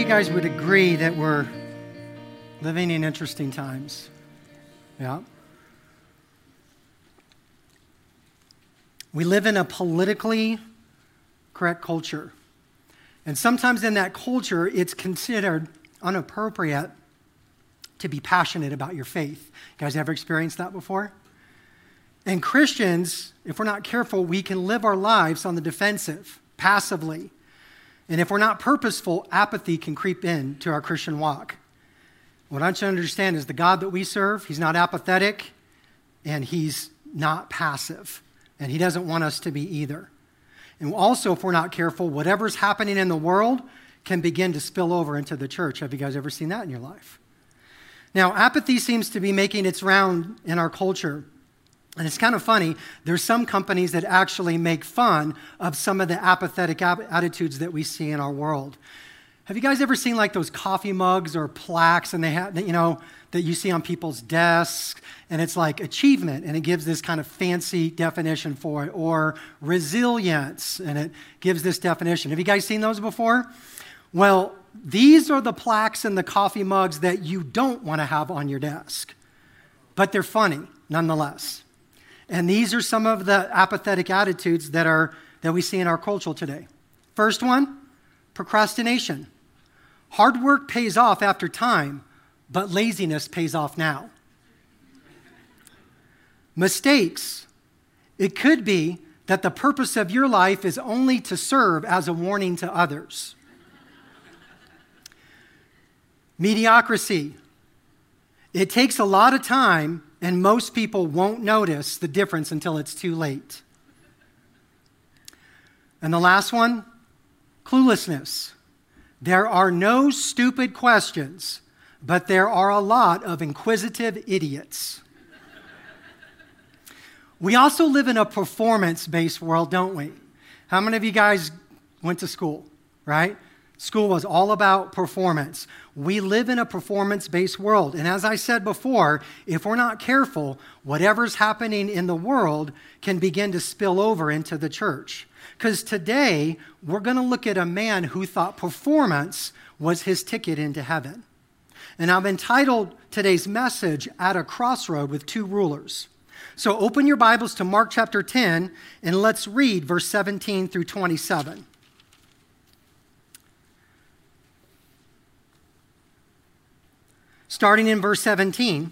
you guys would agree that we're living in interesting times? Yeah. We live in a politically correct culture. And sometimes in that culture, it's considered inappropriate to be passionate about your faith. You guys ever experienced that before? And Christians, if we're not careful, we can live our lives on the defensive, passively. And if we're not purposeful, apathy can creep into our Christian walk. What I want you to understand is the God that we serve, he's not apathetic and he's not passive. And he doesn't want us to be either. And also, if we're not careful, whatever's happening in the world can begin to spill over into the church. Have you guys ever seen that in your life? Now, apathy seems to be making its round in our culture. And it's kind of funny. There's some companies that actually make fun of some of the apathetic attitudes that we see in our world. Have you guys ever seen like those coffee mugs or plaques and they have, that you see on people's desks, and it's like achievement, and it gives this kind of fancy definition for it, or resilience, and it gives this definition. Have you guys seen those before? Well, these are the plaques and the coffee mugs that you don't want to have on your desk, but they're funny nonetheless. And these are some of the apathetic attitudes that we see in our culture today. First one, procrastination. Hard work pays off after time, but laziness pays off now. Mistakes. It could be that the purpose of your life is only to serve as a warning to others. Mediocrity. It takes a lot of time, and most people won't notice the difference until it's too late. And the last one, cluelessness. There are no stupid questions, but there are a lot of inquisitive idiots. We also live in a performance-based world, don't we? How many of you guys went to school, right? School was all about performance. We live in a performance-based world. And as I said before, if we're not careful, whatever's happening in the world can begin to spill over into the church. Because today, we're going to look at a man who thought performance was his ticket into heaven. And I've entitled today's message, At a Crossroad with Two Rulers. So open your Bibles to Mark chapter 10, and let's read verse 17 through 27. Starting in verse 17.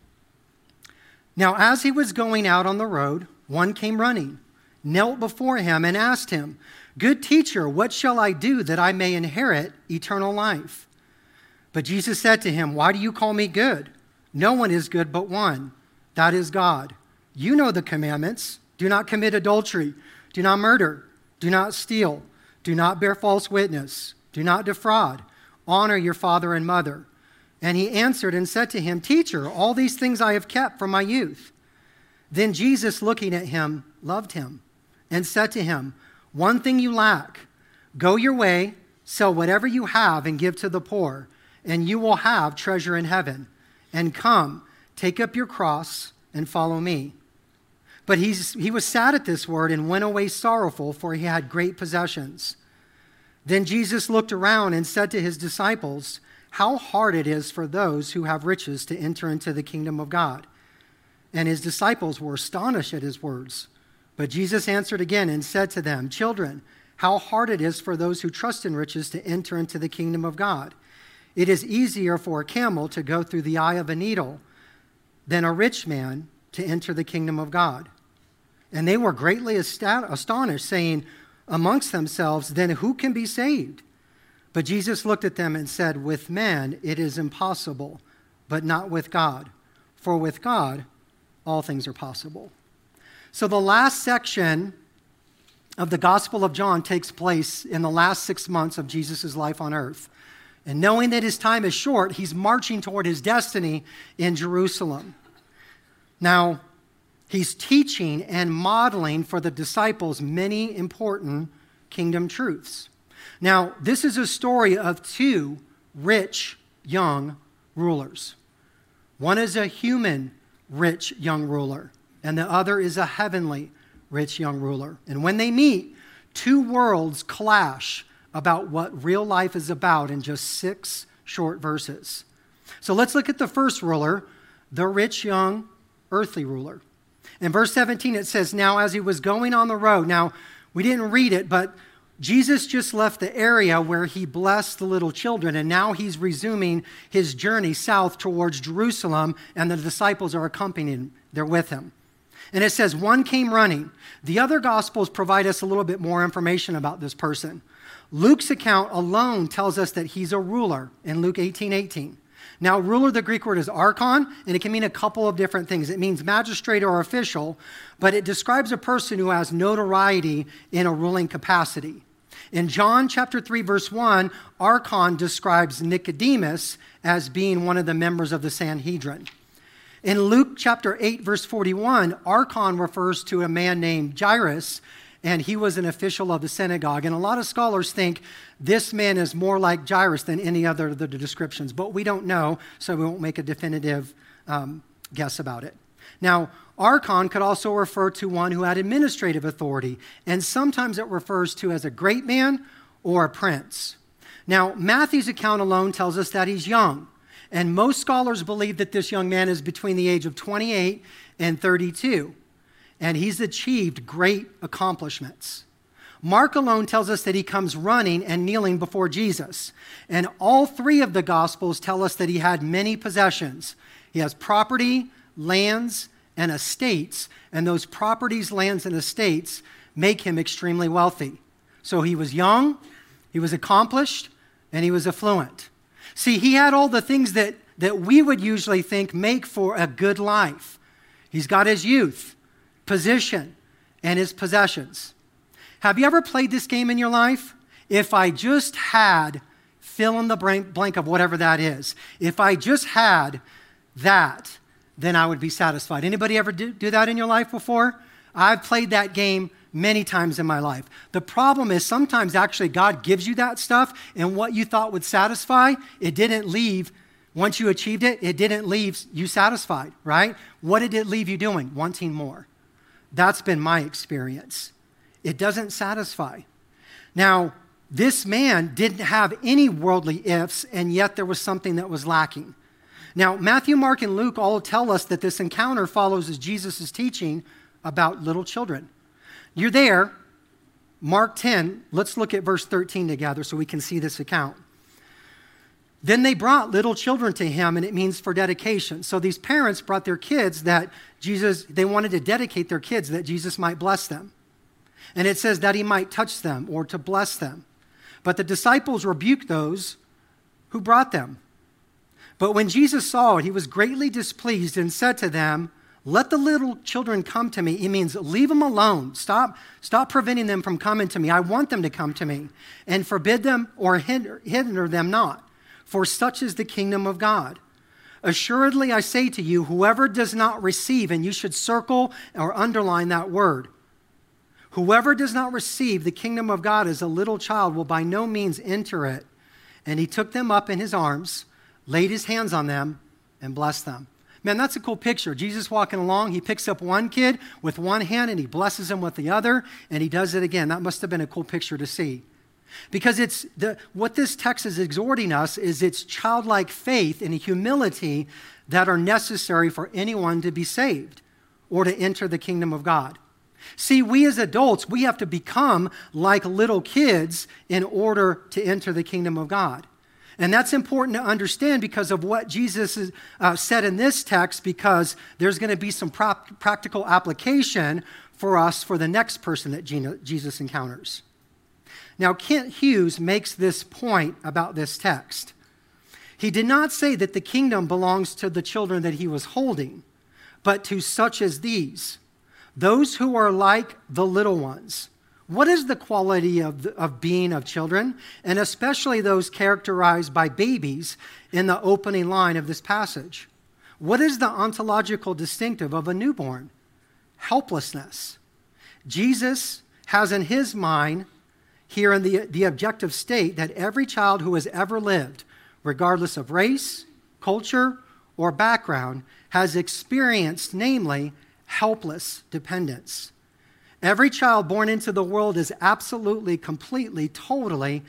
Now, as he was going out on the road, one came running, knelt before him, and asked him, "Good teacher, what shall I do that I may inherit eternal life?" But Jesus said to him, "Why do you call me good? No one is good but one, that is God. You know the commandments. Do not commit adultery. Do not murder. Do not steal. Do not bear false witness. Do not defraud. Honor your father and mother." And he answered and said to him, "Teacher, all these things I have kept from my youth." Then Jesus, looking at him, loved him and said to him, "One thing you lack. Go your way, sell whatever you have and give to the poor, and you will have treasure in heaven. And come, take up your cross and follow me." But he was sad at this word and went away sorrowful, for he had great possessions. Then Jesus looked around and said to his disciples, "How hard it is for those who have riches to enter into the kingdom of God." And his disciples were astonished at his words. But Jesus answered again and said to them, "Children, how hard it is for those who trust in riches to enter into the kingdom of God. It is easier for a camel to go through the eye of a needle than a rich man to enter the kingdom of God." And they were greatly astonished, saying amongst themselves, "Then who can be saved?" But Jesus looked at them and said, "With men it is impossible, but not with God. For with God all things are possible." So the last section of the Gospel of John takes place in the last 6 months of Jesus' life on earth. And knowing that his time is short, he's marching toward his destiny in Jerusalem. Now, he's teaching and modeling for the disciples many important kingdom truths. Now, this is a story of two rich young rulers. One is a human rich young ruler, and the other is a heavenly rich young ruler. And when they meet, two worlds clash about what real life is about in just 6 short verses. So let's look at the first ruler, the rich young earthly ruler. In verse 17, it says, now as he was going on the road, now we didn't read it, but Jesus just left the area where he blessed the little children, and now he's resuming his journey south towards Jerusalem, and the disciples are accompanying him. They're with him. And it says, one came running. The other Gospels provide us a little bit more information about this person. Luke's account alone tells us that he's a ruler in Luke 18:18. Now, ruler, the Greek word is archon, and it can mean a couple of different things. It means magistrate or official, but it describes a person who has notoriety in a ruling capacity. In John chapter 3, verse 1, archon describes Nicodemus as being one of the members of the Sanhedrin. In Luke chapter 8, verse 41, archon refers to a man named Jairus, and he was an official of the synagogue. And a lot of scholars think this man is more like Jairus than any other of the descriptions, but we don't know, so we won't make a definitive guess about it. Now, archon could also refer to one who had administrative authority, and sometimes it refers to as a great man or a prince. Now, Matthew's account alone tells us that he's young, and most scholars believe that this young man is between the age of 28 and 32. And he's achieved great accomplishments. Mark alone tells us that he comes running and kneeling before Jesus. And all 3 of the Gospels tell us that he had many possessions. He has property, lands, and estates. And those properties, lands, and estates make him extremely wealthy. So he was young, he was accomplished, and he was affluent. See, he had all the things that we would usually think make for a good life. He's got his youth, position, and his possessions. Have you ever played this game in your life? If I just had, fill in the blank of whatever that is. If I just had that, then I would be satisfied. Anybody ever do that in your life before? I've played that game many times in my life. The problem is sometimes actually God gives you that stuff, and what you thought would satisfy, it didn't leave. Once you achieved it, it didn't leave you satisfied, right? What did it leave you doing? Wanting more. That's been my experience. It doesn't satisfy. Now, this man didn't have any worldly ifs, and yet there was something that was lacking. Now, Matthew, Mark, and Luke all tell us that this encounter follows as Jesus is teaching about little children. You're there, Mark 10. Let's look at verse 13 together so we can see this account. Then they brought little children to him, and it means for dedication. So these parents brought their kids they wanted to dedicate their kids that Jesus might bless them. And it says that he might touch them or to bless them. But the disciples rebuked those who brought them. But when Jesus saw it, he was greatly displeased and said to them, let the little children come to me. It means leave them alone. Stop preventing them from coming to me. I want them to come to me. And forbid them or hinder them not. For such is the kingdom of God. Assuredly, I say to you, whoever does not receive, and you should circle or underline that word, whoever does not receive the kingdom of God as a little child will by no means enter it. And he took them up in his arms, laid his hands on them, and blessed them. Man, that's a cool picture. Jesus walking along, he picks up one kid with one hand and he blesses him with the other, and he does it again. That must have been a cool picture to see. Because what this text is exhorting us is it's childlike faith and humility that are necessary for anyone to be saved or to enter the kingdom of God. See, we as adults, we have to become like little kids in order to enter the kingdom of God. And that's important to understand because of what Jesus said in this text, because there's going to be some practical application for us for the next person that Jesus encounters. Now, Kent Hughes makes this point about this text. He did not say that the kingdom belongs to the children that he was holding, but to such as these, those who are like the little ones. What is the quality of being of children, and especially those characterized by babies in the opening line of this passage? What is the ontological distinctive of a newborn? Helplessness. Jesus has in his mind here in the objective state that every child who has ever lived, regardless of race, culture, or background, has experienced, namely, helpless dependence. Every child born into the world is absolutely, completely, totally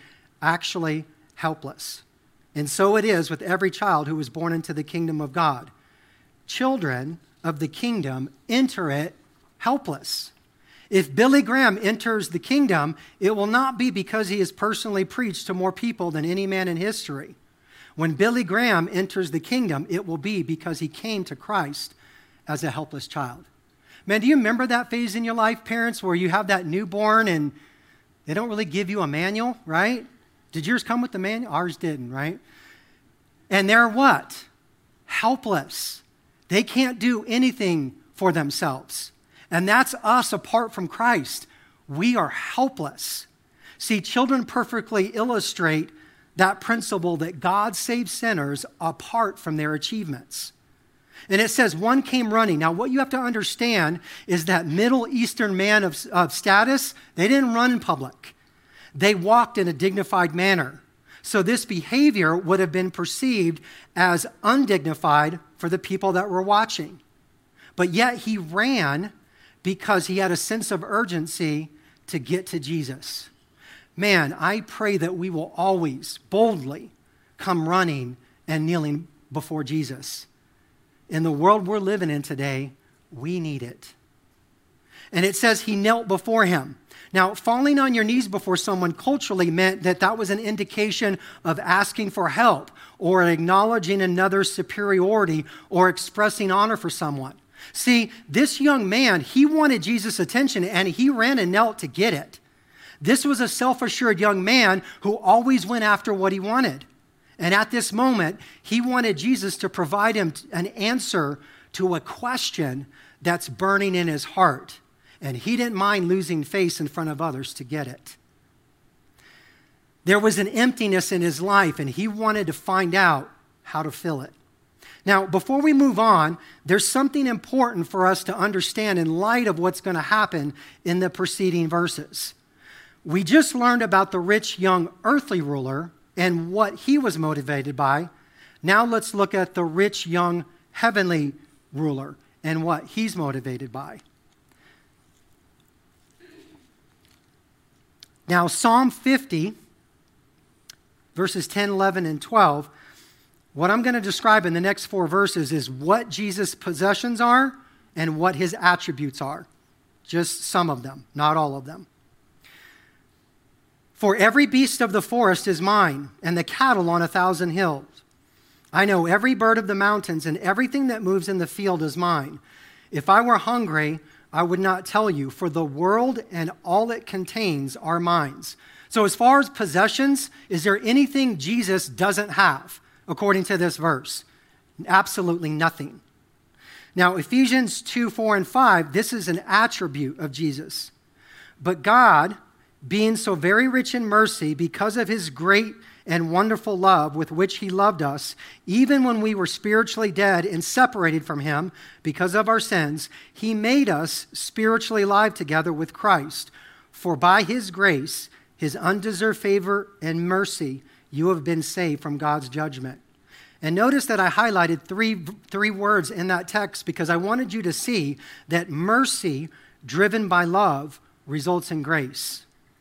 actually helpless. And so it is with every child who was born into the kingdom of God. Children of the kingdom enter it helpless. If Billy Graham enters the kingdom, it will not be because he has personally preached to more people than any man in history. When Billy Graham enters the kingdom, it will be because he came to Christ as a helpless child. Man, do you remember that phase in your life, parents, where you have that newborn and they don't really give you a manual, right? Did yours come with the manual? Ours didn't, right? And they're what? Helpless. They can't do anything for themselves. And that's us apart from Christ. We are helpless. See, children perfectly illustrate that principle that God saves sinners apart from their achievements. And it says one came running. Now, what you have to understand is that Middle Eastern man of status, they didn't run in public. They walked in a dignified manner. So this behavior would have been perceived as undignified for the people that were watching. But yet he ran because he had a sense of urgency to get to Jesus. Man, I pray that we will always boldly come running and kneeling before Jesus. In the world we're living in today, we need it. And it says he knelt before him. Now, falling on your knees before someone culturally meant that was an indication of asking for help or acknowledging another's superiority or expressing honor for someone. See, this young man, he wanted Jesus' attention and he ran and knelt to get it. This was a self-assured young man who always went after what he wanted. And at this moment, he wanted Jesus to provide him an answer to a question that's burning in his heart. And he didn't mind losing face in front of others to get it. There was an emptiness in his life, and he wanted to find out how to fill it. Now, before we move on, there's something important for us to understand in light of what's going to happen in the preceding verses. We just learned about the rich young earthly ruler and what he was motivated by. Now let's look at the rich young heavenly ruler and what he's motivated by. Now, Psalm 50, verses 10, 11, and 12, what I'm going to describe in the next 4 verses is what Jesus' possessions are and what his attributes are. Just some of them, not all of them. For every beast of the forest is mine, and the cattle on 1,000 hills. I know every bird of the mountains, and everything that moves in the field is mine. If I were hungry, I would not tell you, for the world and all it contains are mine. So as far as possessions, is there anything Jesus doesn't have, according to this verse? Absolutely nothing. Now, Ephesians 2, 4, and 5, this is an attribute of Jesus. But God, being so very rich in mercy, because of his great and wonderful love with which he loved us, even when we were spiritually dead and separated from him because of our sins, he made us spiritually alive together with Christ. For by his grace, his undeserved favor and mercy, you have been saved from God's judgment. And notice that I highlighted three words in that text because I wanted you to see that mercy driven by love results in grace.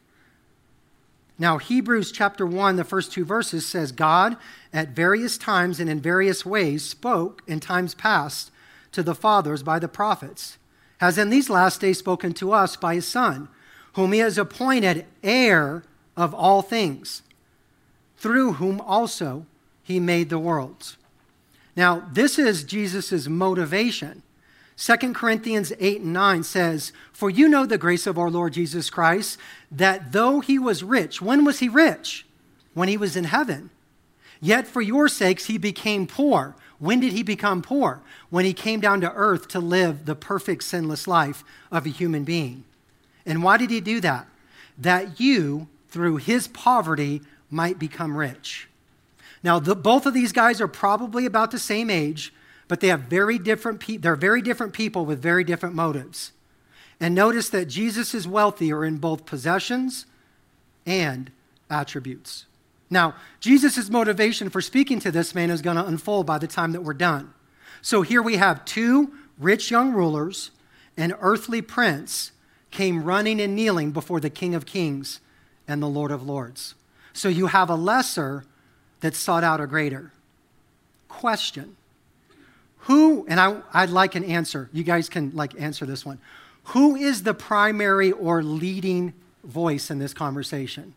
Now, Hebrews chapter 1, the first 2 verses says, God at various times and in various ways spoke in times past to the fathers by the prophets, has in these last days spoken to us by his Son, whom he has appointed heir of all things, through whom also he made the worlds. Now, this is Jesus' motivation. 2 Corinthians 8 and 9 says, for you know the grace of our Lord Jesus Christ, that though he was rich, when was he rich? When he was in heaven. Yet for your sakes he became poor. When did he become poor? When he came down to earth to live the perfect sinless life of a human being. And why did he do that? That you, through his poverty, might become rich. Now, both of these guys are probably about the same age, but they're very different people with very different motives. And notice that Jesus is wealthier in both possessions and attributes. Now, Jesus' motivation for speaking to this man is going to unfold by the time that we're done. So here we have 2 rich young rulers, an earthly prince came running and kneeling before the King of Kings and the Lord of Lords. So you have a lesser that sought out a greater. Question. Who, and I'd like an answer. You guys can answer this one. Who is the primary or leading voice in this conversation?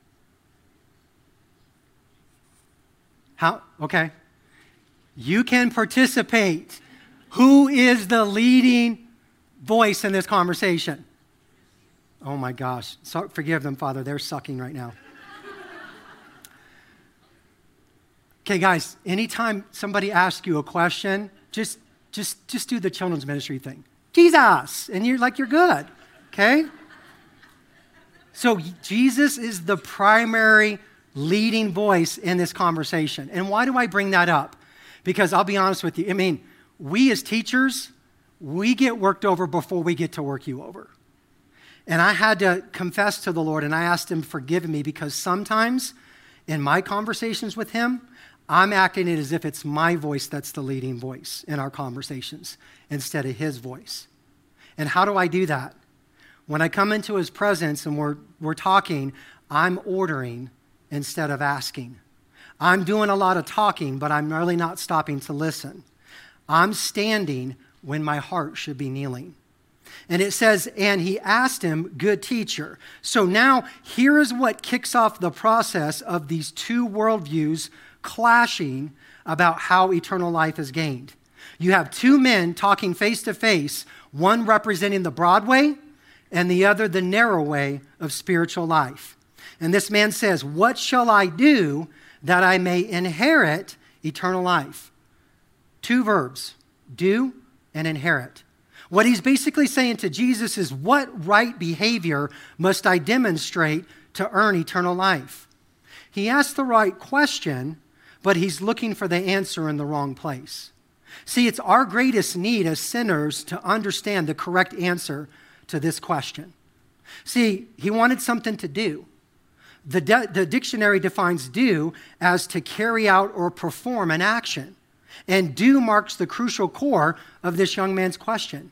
How? Okay. You can participate. Who is the leading voice in this conversation? Oh my gosh. Forgive them, Father. They're sucking right now. Okay, guys, anytime somebody asks you a question, just do the children's ministry thing. Jesus, and you're good, okay? So Jesus is the primary leading voice in this conversation. And why do I bring that up? Because I'll be honest with you, we as teachers, we get worked over before we get to work you over. And I had to confess to the Lord, and I asked him to forgive me, because sometimes in my conversations with him, I'm acting it as if it's my voice that's the leading voice in our conversations instead of his voice. And how do I do that? When I come into his presence and we're talking, I'm ordering instead of asking. I'm doing a lot of talking, but I'm really not stopping to listen. I'm standing when my heart should be kneeling. And it says, and he asked him, good teacher. So now here is what kicks off the process of these two worldviews clashing about how eternal life is gained. You have two men talking face to face, one representing the broad way and the other the narrow way of spiritual life. And this man says, what shall I do that I may inherit eternal life? Two verbs, do and inherit. What he's basically saying to Jesus is, what right behavior must I demonstrate to earn eternal life? He asked the right question, but he's looking for the answer in the wrong place. See, it's our greatest need as sinners to understand the correct answer to this question. See, he wanted something to do. The dictionary defines do as to carry out or perform an action. And do marks the crucial core of this young man's question.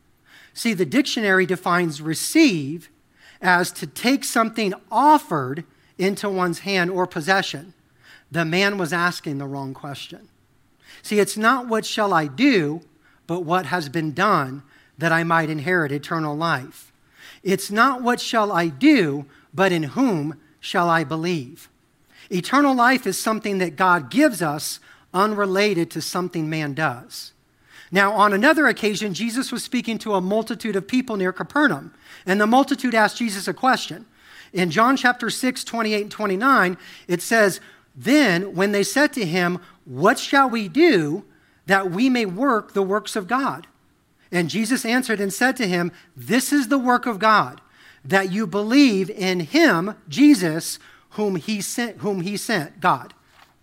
See, the dictionary defines receive as to take something offered into one's hand or possession. The man was asking the wrong question. See, it's not what shall I do, but what has been done that I might inherit eternal life. It's not what shall I do, but in whom shall I believe. Eternal life is something that God gives us, unrelated to something man does. Now, on another occasion, Jesus was speaking to a multitude of people near Capernaum, and the multitude asked Jesus a question. In John chapter 6, 28 and 29, it says, then when they said to him, what shall we do that we may work the works of God? And Jesus answered and said to him, this is the work of God, that you believe in him, Jesus, whom he sent, God.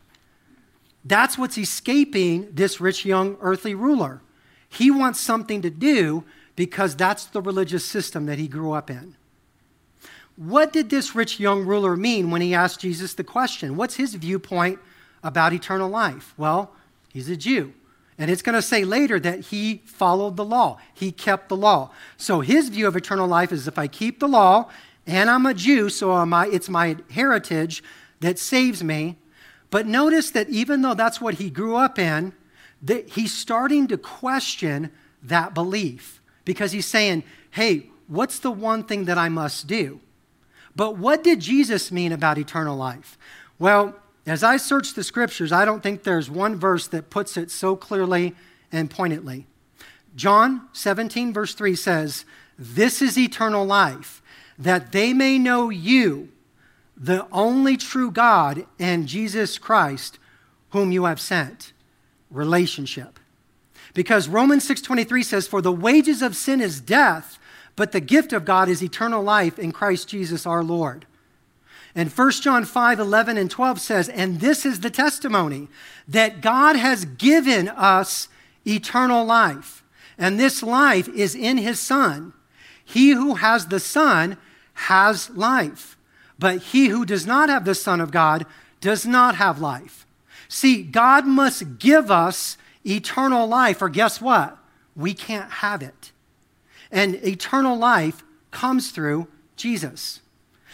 That's what's escaping this rich young earthly ruler. He wants something to do because that's the religious system that he grew up in. What did this rich young ruler mean when he asked Jesus the question? What's his viewpoint about eternal life? Well, he's a Jew. And it's going to say later that he followed the law. He kept the law. So his view of eternal life is, if I keep the law and I'm a Jew, so it's my heritage that saves me. But notice that even though that's what he grew up in, that he's starting to question that belief, because he's saying, hey, what's the one thing that I must do? But what did Jesus mean about eternal life? Well, as I search the scriptures, I don't think there's one verse that puts it so clearly and pointedly. John 17, verse 3 says, this is eternal life, that they may know you, the only true God, and Jesus Christ, whom you have sent. Relationship. Because Romans 6:23 says, for the wages of sin is death, but the gift of God is eternal life in Christ Jesus our Lord. And 1 John 5:11 and 12 says, and this is the testimony, that God has given us eternal life, and this life is in his Son. He who has the Son has life, but he who does not have the Son of God does not have life. See, God must give us eternal life, or guess what? We can't have it. And eternal life comes through Jesus.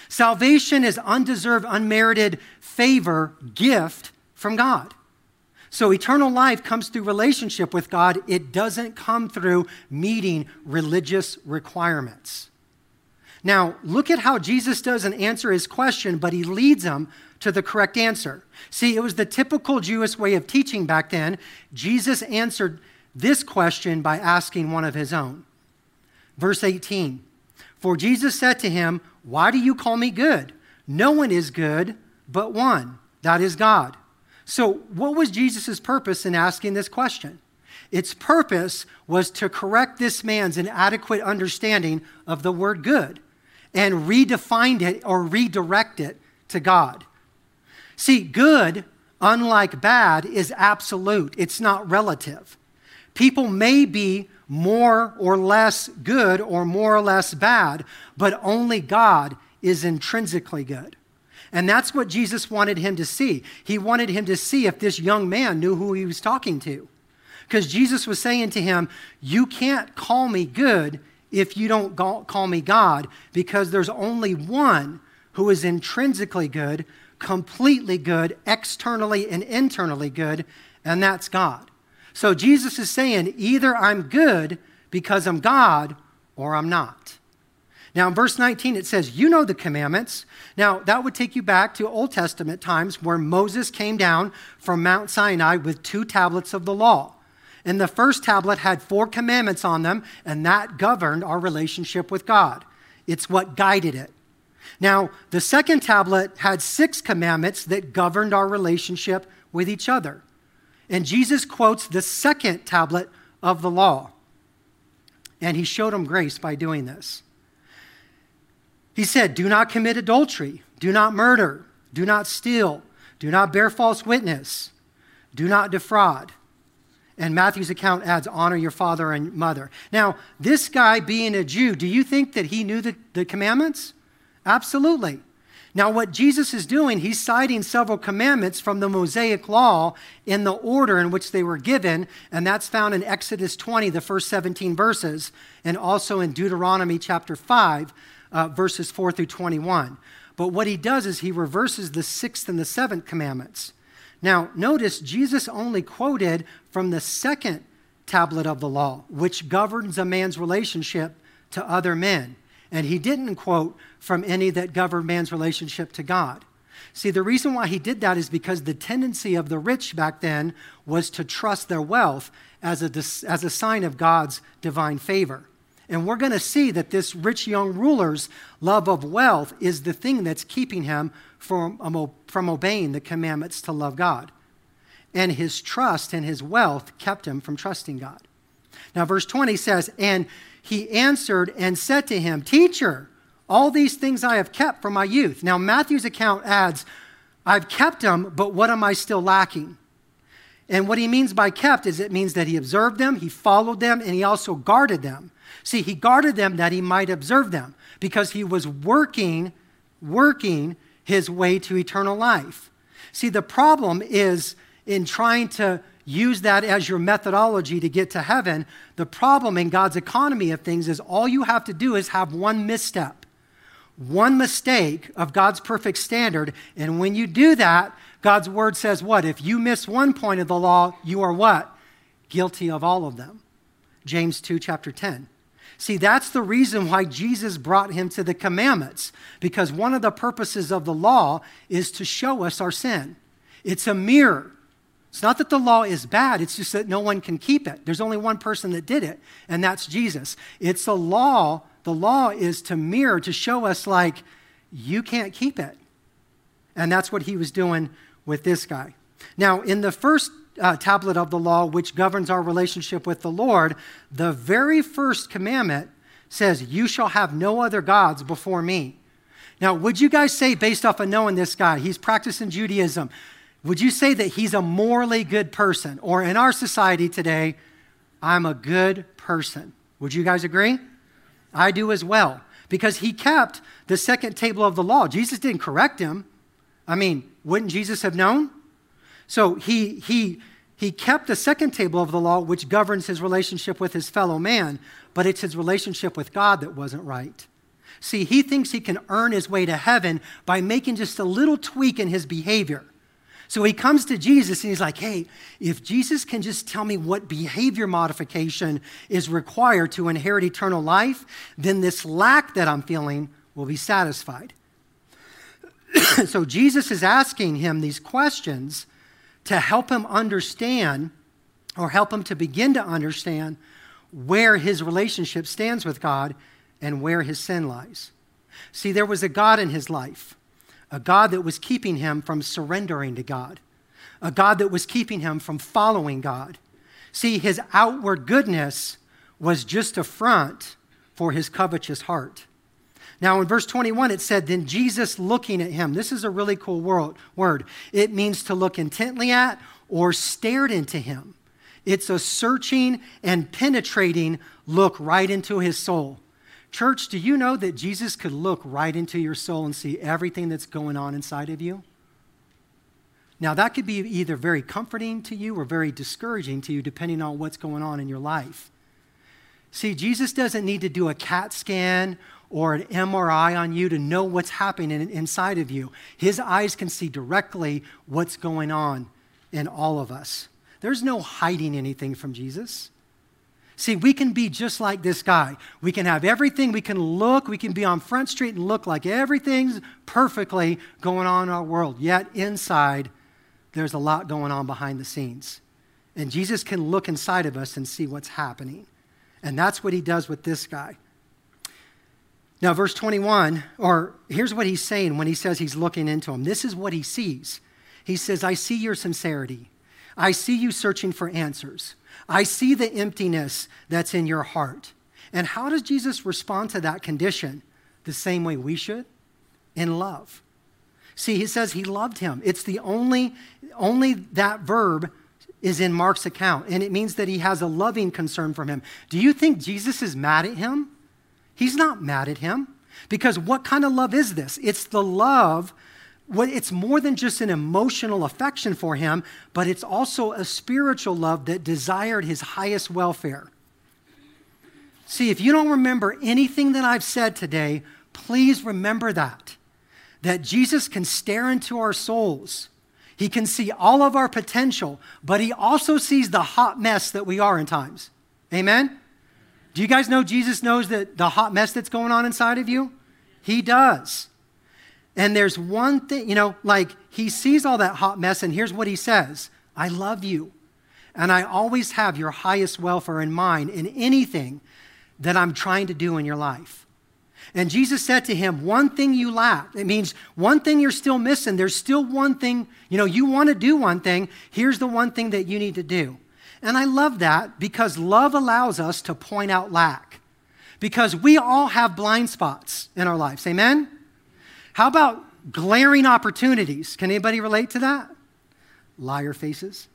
Salvation is undeserved, unmerited favor, gift from God. So eternal life comes through relationship with God. It doesn't come through meeting religious requirements. Now, look at how Jesus doesn't answer his question, but he leads them to the correct answer. See, it was the typical Jewish way of teaching back then. Jesus answered this question by asking one of his own. Verse 18, for Jesus said to him, why do you call me good? No one is good but one, that is God. So what was Jesus' purpose in asking this question? Its purpose was to correct this man's inadequate understanding of the word good and redefine it or redirect it to God. See, good, unlike bad, is absolute. It's not relative. People may be more or less good or more or less bad, but only God is intrinsically good. And that's what Jesus wanted him to see. He wanted him to see if this young man knew who he was talking to. Because Jesus was saying to him, you can't call me good if you don't call me God, because there's only one who is intrinsically good, completely good, externally and internally good, and that's God. So Jesus is saying, either I'm good because I'm God, or I'm not. Now in verse 19 it says, you know the commandments. Now that would take you back to Old Testament times where Moses came down from Mount Sinai with 2 tablets of the law. And the first tablet had 4 commandments on them, and that governed our relationship with God. It's what guided it. Now, the second tablet had 6 commandments that governed our relationship with each other. And Jesus quotes the second tablet of the law. And he showed them grace by doing this. He said, do not commit adultery, do not murder, do not steal, do not bear false witness, do not defraud. And Matthew's account adds, honor your father and mother. Now, this guy being a Jew, do you think that he knew the commandments? Absolutely. Now, what Jesus is doing, he's citing several commandments from the Mosaic law in the order in which they were given, and that's found in Exodus 20, the first 17 verses, and also in Deuteronomy chapter 5, verses 4 through 21. But what he does is he reverses the 6th and the 7th commandments. Now, notice Jesus only quoted from the second tablet of the law, which governs a man's relationship to other men. And he didn't quote from any that govern man's relationship to God. See, the reason why he did that is because the tendency of the rich back then was to trust their wealth as a sign of God's divine favor. And we're going to see that this rich young ruler's love of wealth is the thing that's keeping him from obeying the commandments to love God. And his trust and his wealth kept him from trusting God. Now, verse 20 says, and he answered and said to him, teacher, all these things I have kept from my youth. Now, Matthew's account adds, I've kept them, but what am I still lacking? And what he means by kept is it means that he observed them, he followed them, and he also guarded them. See, he guarded them that he might observe them because he was working his way to eternal life. See, the problem is in trying to use that as your methodology to get to heaven. The problem in God's economy of things is all you have to do is have one misstep, one mistake of God's perfect standard. And when you do that, God's word says what? If you miss one point of the law, you are what? Guilty of all of them. James 2, chapter 10. See, that's the reason why Jesus brought him to the commandments, because one of the purposes of the law is to show us our sin. It's a mirror. It's not that the law is bad, it's just that no one can keep it. There's only one person that did it, and that's Jesus. It's the law. The law is to mirror, to show us like, you can't keep it. And that's what he was doing with this guy. Now, in the first tablet of the law, which governs our relationship with the Lord, the very first commandment says, you shall have no other gods before me. Now, would you guys say, based off of knowing this guy, he's practicing Judaism, would you say that he's a morally good person? Or in our society today, I'm a good person. Would you guys agree? I do as well. Because he kept the second table of the law. Jesus didn't correct him. I mean, wouldn't Jesus have known? So he kept the second table of the law, which governs his relationship with his fellow man, but it's his relationship with God that wasn't right. See, he thinks he can earn his way to heaven by making just a little tweak in his behavior. So he comes to Jesus and he's like, hey, if Jesus can just tell me what behavior modification is required to inherit eternal life, then this lack that I'm feeling will be satisfied. So Jesus is asking him these questions to help him understand, or help him to begin to understand, where his relationship stands with God and where his sin lies. See, there was a God in his life, a God that was keeping him from surrendering to God, a God that was keeping him from following God. See, his outward goodness was just a front for his covetous heart. Now, in verse 21, it said, then Jesus looking at him. This is a really cool word. It means to look intently at or stared into him. It's a searching and penetrating look right into his soul. Church, do you know that Jesus could look right into your soul and see everything that's going on inside of you? Now, that could be either very comforting to you or very discouraging to you, depending on what's going on in your life. See, Jesus doesn't need to do a CAT scan or an MRI on you to know what's happening inside of you. His eyes can see directly what's going on in all of us. There's no hiding anything from Jesus. See, we can be just like this guy. We can have everything. We can be on Front Street and look like everything's perfectly going on in our world. Yet inside, there's a lot going on behind the scenes. And Jesus can look inside of us and see what's happening. And that's what he does with this guy. Now, verse 21, or here's what he's saying when he says he's looking into him. This is what he sees. He says, I see your sincerity. I see you searching for answers. I see the emptiness that's in your heart. And how does Jesus respond to that condition? The same way we should, in love. See, he says he loved him. It's the only that verb is in Mark's account, and it means that he has a loving concern for him. Do you think Jesus is mad at him? He's not mad at him, because what kind of love is this? It's the love. It's more than just an emotional affection for him, but it's also a spiritual love that desired his highest welfare. See, if you don't remember anything that I've said today, please remember that Jesus can stare into our souls. He can see all of our potential, but he also sees the hot mess that we are in times. Amen? Do you guys know Jesus knows that the hot mess that's going on inside of you? He does. And there's one thing, he sees all that hot mess, and here's what he says. I love you, and I always have your highest welfare in mind in anything that I'm trying to do in your life. And Jesus said to him, one thing you lack. It means one thing you're still missing. There's still one thing, you want to do one thing. Here's the one thing that you need to do. And I love that because love allows us to point out lack. Because we all have blind spots in our lives. Amen? How about glaring opportunities? Can anybody relate to that? Liar faces.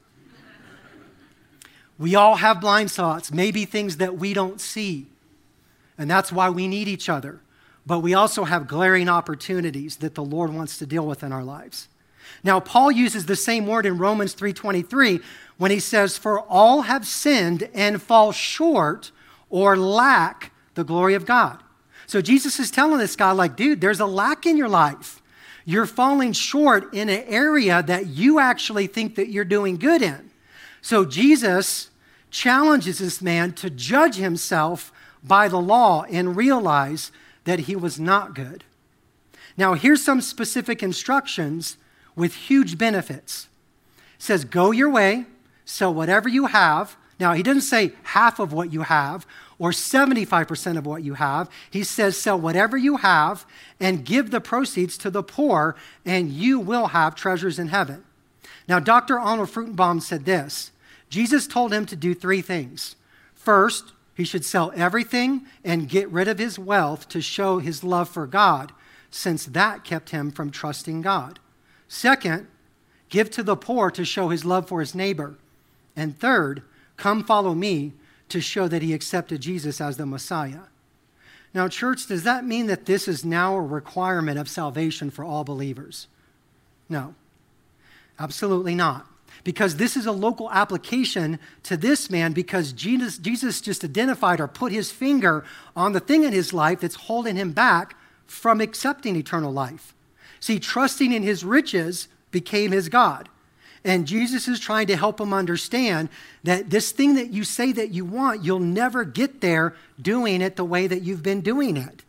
We all have blind spots, maybe things that we don't see. And that's why we need each other. But we also have glaring opportunities that the Lord wants to deal with in our lives. Now, Paul uses the same word in Romans 3:23 when he says, for all have sinned and fall short or lack the glory of God. So Jesus is telling this guy, dude, there's a lack in your life. You're falling short in an area that you actually think that you're doing good in. So Jesus challenges this man to judge himself by the law and realize that he was not good. Now, here's some specific instructions with huge benefits. It says, go your way, sell whatever you have. Now, he doesn't say half of what you have or 75% of what you have. He says, sell whatever you have and give the proceeds to the poor, and you will have treasures in heaven. Now, Dr. Arnold Fruchtenbaum said this. Jesus told him to do three things. First, he should sell everything and get rid of his wealth to show his love for God, since that kept him from trusting God. Second, give to the poor to show his love for his neighbor. And third, come follow me to show that he accepted Jesus as the Messiah. Now, church, does that mean that this is now a requirement of salvation for all believers? No, absolutely not. Because this is a local application to this man, because Jesus just identified or put his finger on the thing in his life that's holding him back from accepting eternal life. See, trusting in his riches became his God. And Jesus is trying to help him understand that this thing that you say that you want, you'll never get there doing it the way that you've been doing it.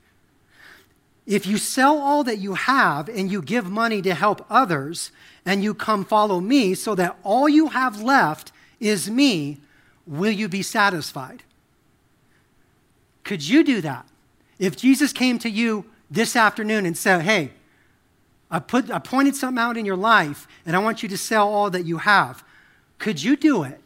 If you sell all that you have and you give money to help others and you come follow me so that all you have left is me, will you be satisfied? Could you do that? If Jesus came to you this afternoon and said, hey, I pointed something out in your life and I want you to sell all that you have, could you do it?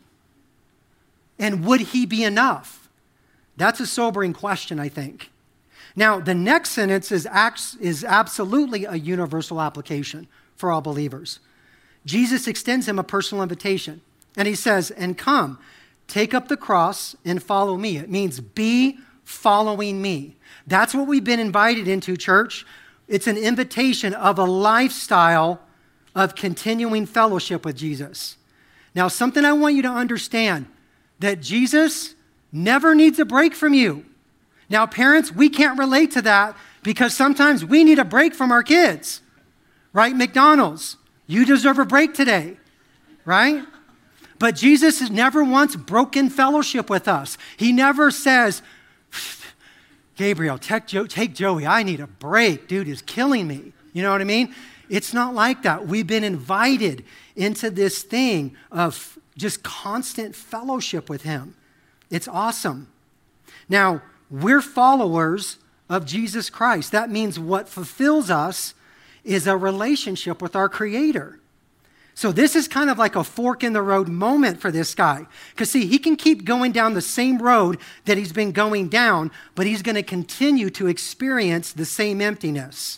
And would he be enough? That's a sobering question, I think. Now, the next sentence is absolutely a universal application for all believers. Jesus extends him a personal invitation, and he says, and come, take up the cross and follow me. It means be following me. That's what we've been invited into, church. It's an invitation of a lifestyle of continuing fellowship with Jesus. Now, something I want you to understand, that Jesus never needs a break from you. Now, parents, we can't relate to that because sometimes we need a break from our kids, right? McDonald's, you deserve a break today, right? But Jesus has never once broken fellowship with us. He never says, Gabriel, take Joey, I need a break. Dude is killing me. You know what I mean? It's not like that. We've been invited into this thing of just constant fellowship with him. It's awesome. Now, we're followers of Jesus Christ. That means what fulfills us is a relationship with our Creator. So this is kind of like a fork in the road moment for this guy. Because see, he can keep going down the same road that he's been going down, but he's going to continue to experience the same emptiness.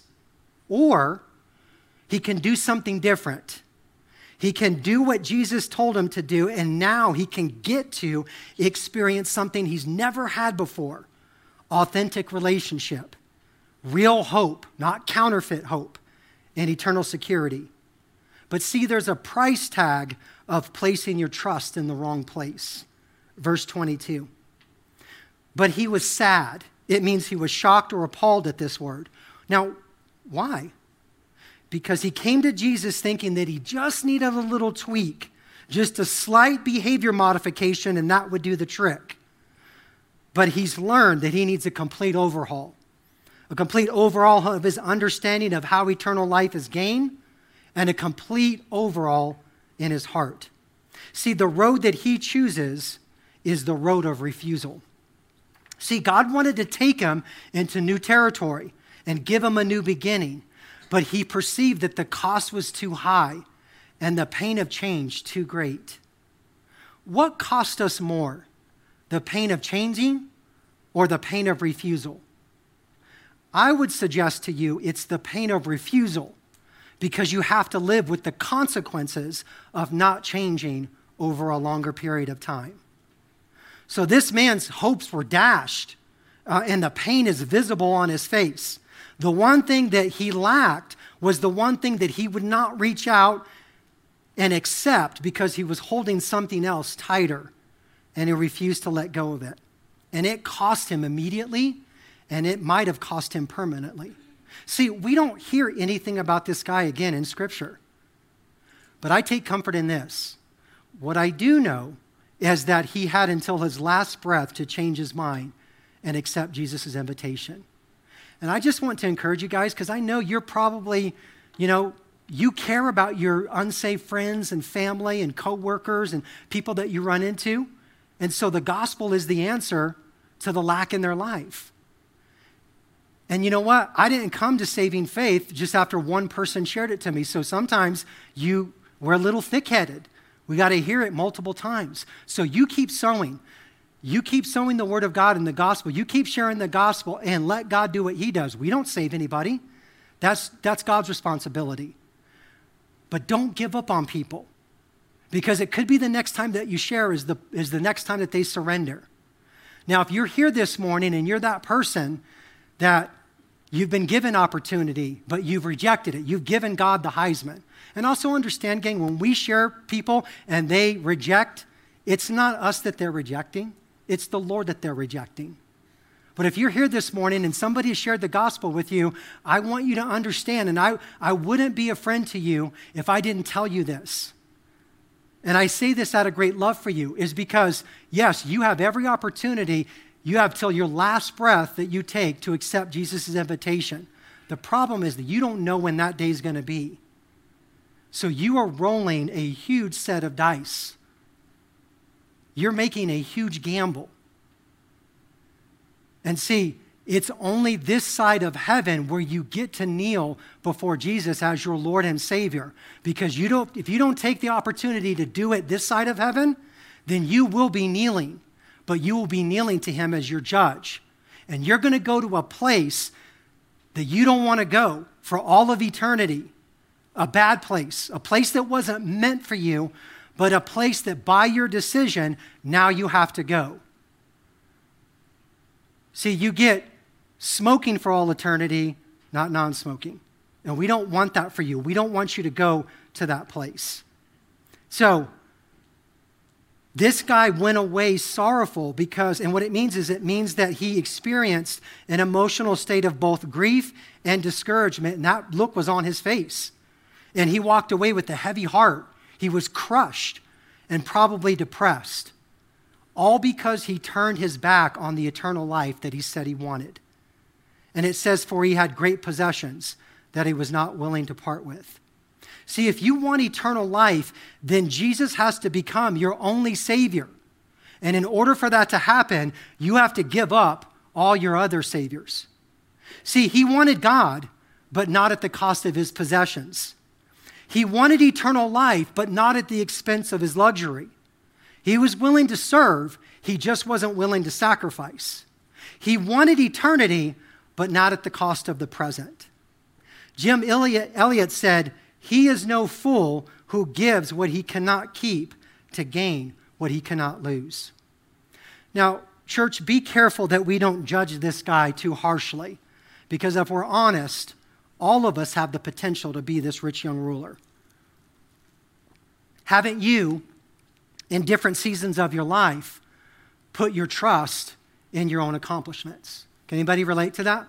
Or he can do something different. He can do what Jesus told him to do, and now he can get to experience something he's never had before. Authentic relationship, real hope, not counterfeit hope, and eternal security. But see, there's a price tag of placing your trust in the wrong place. Verse 22. But he was sad. It means he was shocked or appalled at this word. Now, why? Because he came to Jesus thinking that he just needed a little tweak, just a slight behavior modification, and that would do the trick. But he's learned that he needs a complete overhaul of his understanding of how eternal life is gained, and a complete overhaul in his heart. See, the road that he chooses is the road of refusal. See, God wanted to take him into new territory and give him a new beginning, but he perceived that the cost was too high and the pain of change too great. What cost us more? The pain of changing or the pain of refusal? I would suggest to you it's the pain of refusal, because you have to live with the consequences of not changing over a longer period of time. So this man's hopes were dashed, and the pain is visible on his face. The one thing that he lacked was the one thing that he would not reach out and accept because he was holding something else tighter, and he refused to let go of it. And it cost him immediately, and it might have cost him permanently. See, we don't hear anything about this guy again in Scripture. But I take comfort in this. What I do know is that he had until his last breath to change his mind and accept Jesus' invitation. And I just want to encourage you guys, because I know you're probably, you care about your unsaved friends and family and coworkers and people that you run into. And so the gospel is the answer to the lack in their life. And you know what? I didn't come to saving faith just after one person shared it to me. So sometimes we're a little thick-headed. We got to hear it multiple times. So you keep sowing. You keep sowing the word of God in the gospel. You keep sharing the gospel and let God do what he does. We don't save anybody. That's God's responsibility. But don't give up on people, because it could be the next time that you share is the next time that they surrender. Now, if you're here this morning and you're that person that you've been given opportunity, but you've rejected it. You've given God the Heisman. And also understand, gang, when we share people and they reject, it's not us that they're rejecting. It's the Lord that they're rejecting. But if you're here this morning and somebody has shared the gospel with you, I want you to understand, and I wouldn't be a friend to you if I didn't tell you this. And I say this out of great love for you, is because, yes, you have every opportunity, you have till your last breath that you take to accept Jesus' invitation. The problem is that you don't know when that day is going to be. So you are rolling a huge set of dice. You're making a huge gamble. And see, it's only this side of heaven where you get to kneel before Jesus as your Lord and Savior. Because if you don't take the opportunity to do it this side of heaven, then you will be kneeling. But you will be kneeling to him as your judge. And you're going to go to a place that you don't want to go for all of eternity. A bad place. A place that wasn't meant for you, but a place that by your decision, now you have to go. See, you get smoking for all eternity, not non-smoking. And we don't want that for you. We don't want you to go to that place. So, this guy went away sorrowful because, and what it means is it means that he experienced an emotional state of both grief and discouragement, and that look was on his face. And he walked away with a heavy heart. He was crushed and probably depressed. All because he turned his back on the eternal life that he said he wanted. And it says, for he had great possessions that he was not willing to part with. See, if you want eternal life, then Jesus has to become your only Savior. And in order for that to happen, you have to give up all your other saviors. See, he wanted God, but not at the cost of his possessions. He wanted eternal life, but not at the expense of his luxury. He was willing to serve, he just wasn't willing to sacrifice. He wanted eternity, but not at the cost of the present. Jim Elliot said, he is no fool who gives what he cannot keep to gain what he cannot lose. Now, church, be careful that we don't judge this guy too harshly, because if we're honest, all of us have the potential to be this rich young ruler. Haven't you, in different seasons of your life, put your trust in your own accomplishments? Can anybody relate to that?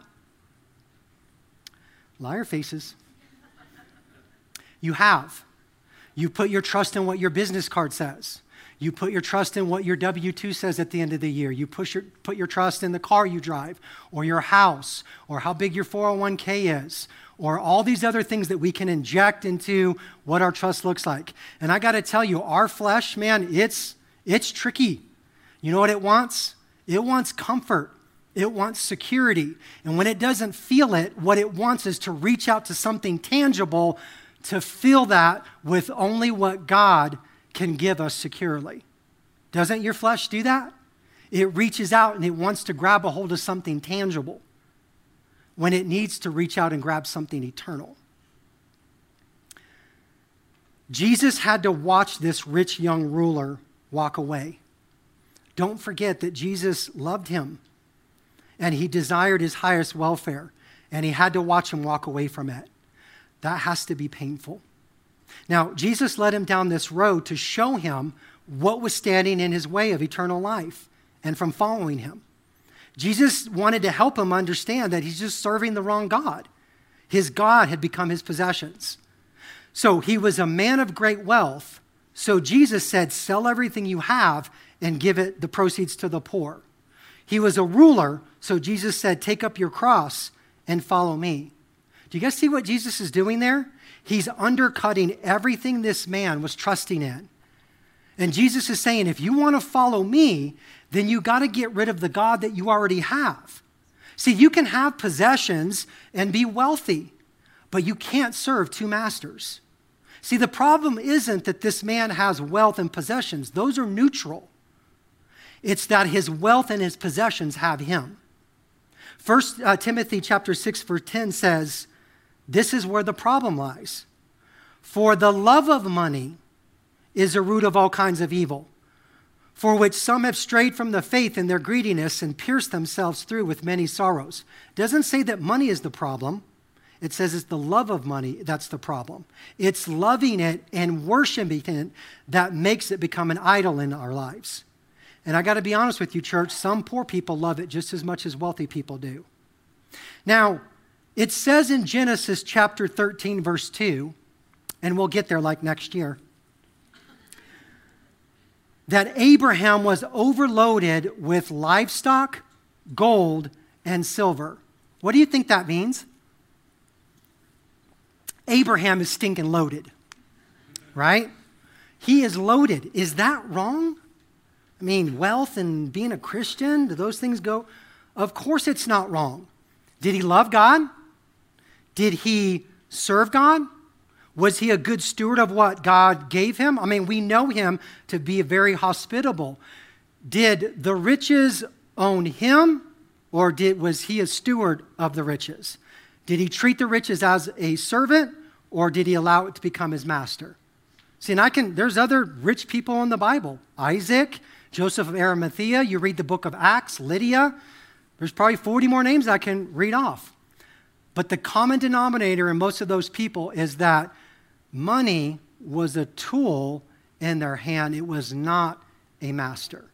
Liar faces. You have. You put your trust in what your business card says. You put your trust in what your W-2 says at the end of the year. You put your trust in the car you drive, or your house, or how big your 401k is, or all these other things that we can inject into what our trust looks like. And I got to tell you, our flesh, man, it's tricky. You know what it wants? It wants comfort. It wants security. And when it doesn't feel it, what it wants is to reach out to something tangible to fill that with only what God can give us securely. Doesn't your flesh do that? It reaches out and it wants to grab a hold of something tangible when it needs to reach out and grab something eternal. Jesus had to watch this rich young ruler walk away. Don't forget that Jesus loved him and he desired his highest welfare, and he had to watch him walk away from it. That has to be painful. Now, Jesus led him down this road to show him what was standing in his way of eternal life and from following him. Jesus wanted to help him understand that he's just serving the wrong God. His God had become his possessions. So he was a man of great wealth. So Jesus said, sell everything you have and give it the proceeds to the poor. He was a ruler. So Jesus said, take up your cross and follow me. Do you guys see what Jesus is doing there? He's undercutting everything this man was trusting in. And Jesus is saying, if you want to follow me, then you got to get rid of the God that you already have. See, you can have possessions and be wealthy, but you can't serve two masters. See, the problem isn't that this man has wealth and possessions. Those are neutral. It's that his wealth and his possessions have him. 1 Timothy chapter 6, verse 10 says, this is where the problem lies. For the love of money is a root of all kinds of evil, for which some have strayed from the faith in their greediness and pierced themselves through with many sorrows. It doesn't say that money is the problem. It says it's the love of money that's the problem. It's loving it and worshiping it that makes it become an idol in our lives. And I got to be honest with you, church, some poor people love it just as much as wealthy people do. Now, it says in Genesis chapter 13, verse 2, and we'll get there like next year, that Abraham was overloaded with livestock, gold, and silver. What do you think that means? Abraham is stinking loaded, right? He is loaded. Is that wrong? I mean, wealth and being a Christian, do those things go? Of course it's not wrong. Did he love God? Did he serve God? Was he a good steward of what God gave him? I mean, we know him to be very hospitable. Did the riches own him, or was he a steward of the riches? Did he treat the riches as a servant, or did he allow it to become his master? See, and there's other rich people in the Bible. Isaac, Joseph of Arimathea, you read the book of Acts, Lydia. There's probably 40 more names I can read off. But the common denominator in most of those people is that money was a tool in their hand. It was not a master.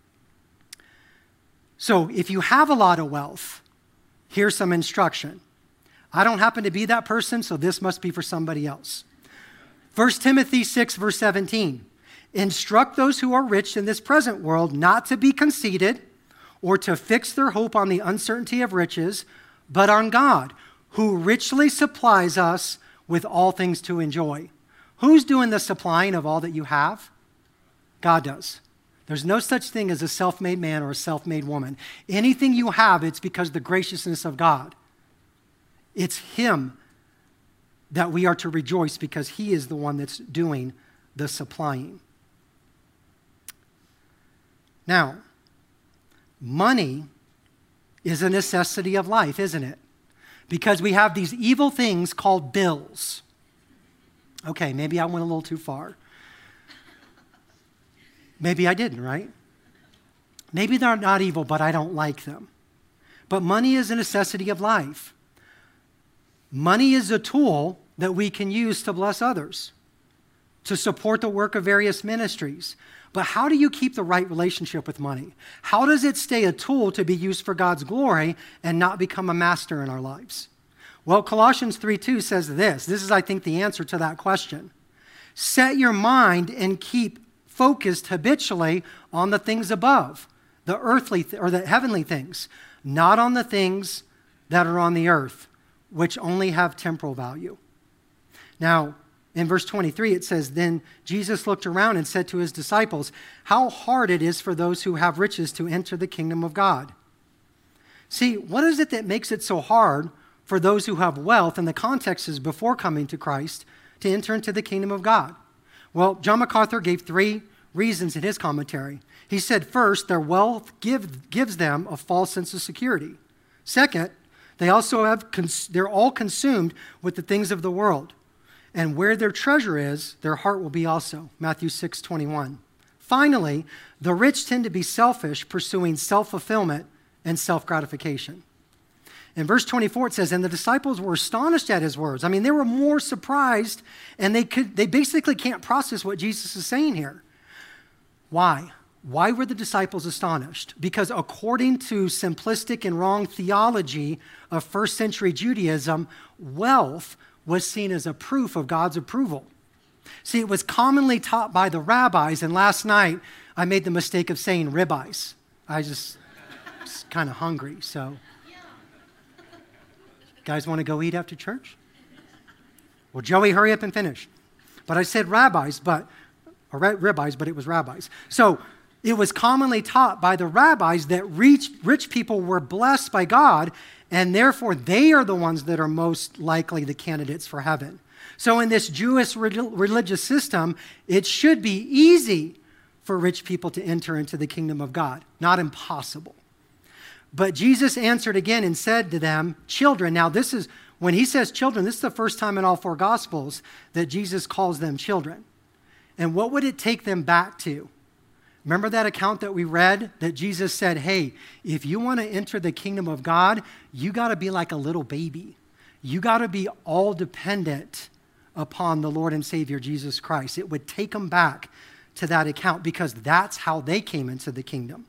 So if you have a lot of wealth, here's some instruction. I don't happen to be that person, so this must be for somebody else. 1 Timothy 6, verse 17. Instruct those who are rich in this present world not to be conceited or to fix their hope on the uncertainty of riches, but on God, who richly supplies us with all things to enjoy. Who's doing the supplying of all that you have? God does. There's no such thing as a self-made man or a self-made woman. Anything you have, it's because of the graciousness of God. It's him that we are to rejoice because he is the one that's doing the supplying. Now, money is a necessity of life, isn't it? Because we have these evil things called bills. Okay, maybe I went a little too far. Maybe I didn't, right? Maybe they're not evil, but I don't like them. But money is a necessity of life. Money is a tool that we can use to bless others, to support the work of various ministries. But how do you keep the right relationship with money? How does it stay a tool to be used for God's glory and not become a master in our lives? Well, Colossians 3:2 says this. This is, I think, the answer to that question. Set your mind and keep focused habitually on the things above, the earthly or the heavenly things, not on the things that are on the earth, which only have temporal value. Now, in verse 23, it says, Then Jesus looked around and said to his disciples, How hard it is for those who have riches to enter the kingdom of God. See, what is it that makes it so hard for those who have wealth, and the context is before coming to Christ, to enter into the kingdom of God? Well, John MacArthur gave 3 reasons in his commentary. He said, first, their wealth gives them a false sense of security. Second, they're all consumed with the things of the world. And where their treasure is, their heart will be also. Matthew 6:21. Finally, the rich tend to be selfish, pursuing self-fulfillment and self-gratification. In verse 24, it says, And the disciples were astonished at his words. I mean, they were more surprised, and they basically can't process what Jesus is saying here. Why? Why were the disciples astonished? Because according to simplistic and wrong theology of first century Judaism, wealth was seen as a proof of God's approval. See, it was commonly taught by the rabbis, and last night I made the mistake of saying ribeyes. I was kind of hungry, so. Guys want to go eat after church? Well, Joey, hurry up and finish. But I said ribeyes, but it was rabbis. So it was commonly taught by the rabbis that rich people were blessed by God, and therefore they are the ones that are most likely the candidates for heaven. So in this Jewish religious system, it should be easy for rich people to enter into the kingdom of God, not impossible. But Jesus answered again and said to them, children. Now this is, when he says children, this is the first time in all 4 Gospels that Jesus calls them children. And what would it take them back to? Remember that account that we read that Jesus said, hey, if you want to enter the kingdom of God, you got to be like a little baby. You got to be all dependent upon the Lord and Savior Jesus Christ. It would take them back to that account because that's how they came into the kingdom.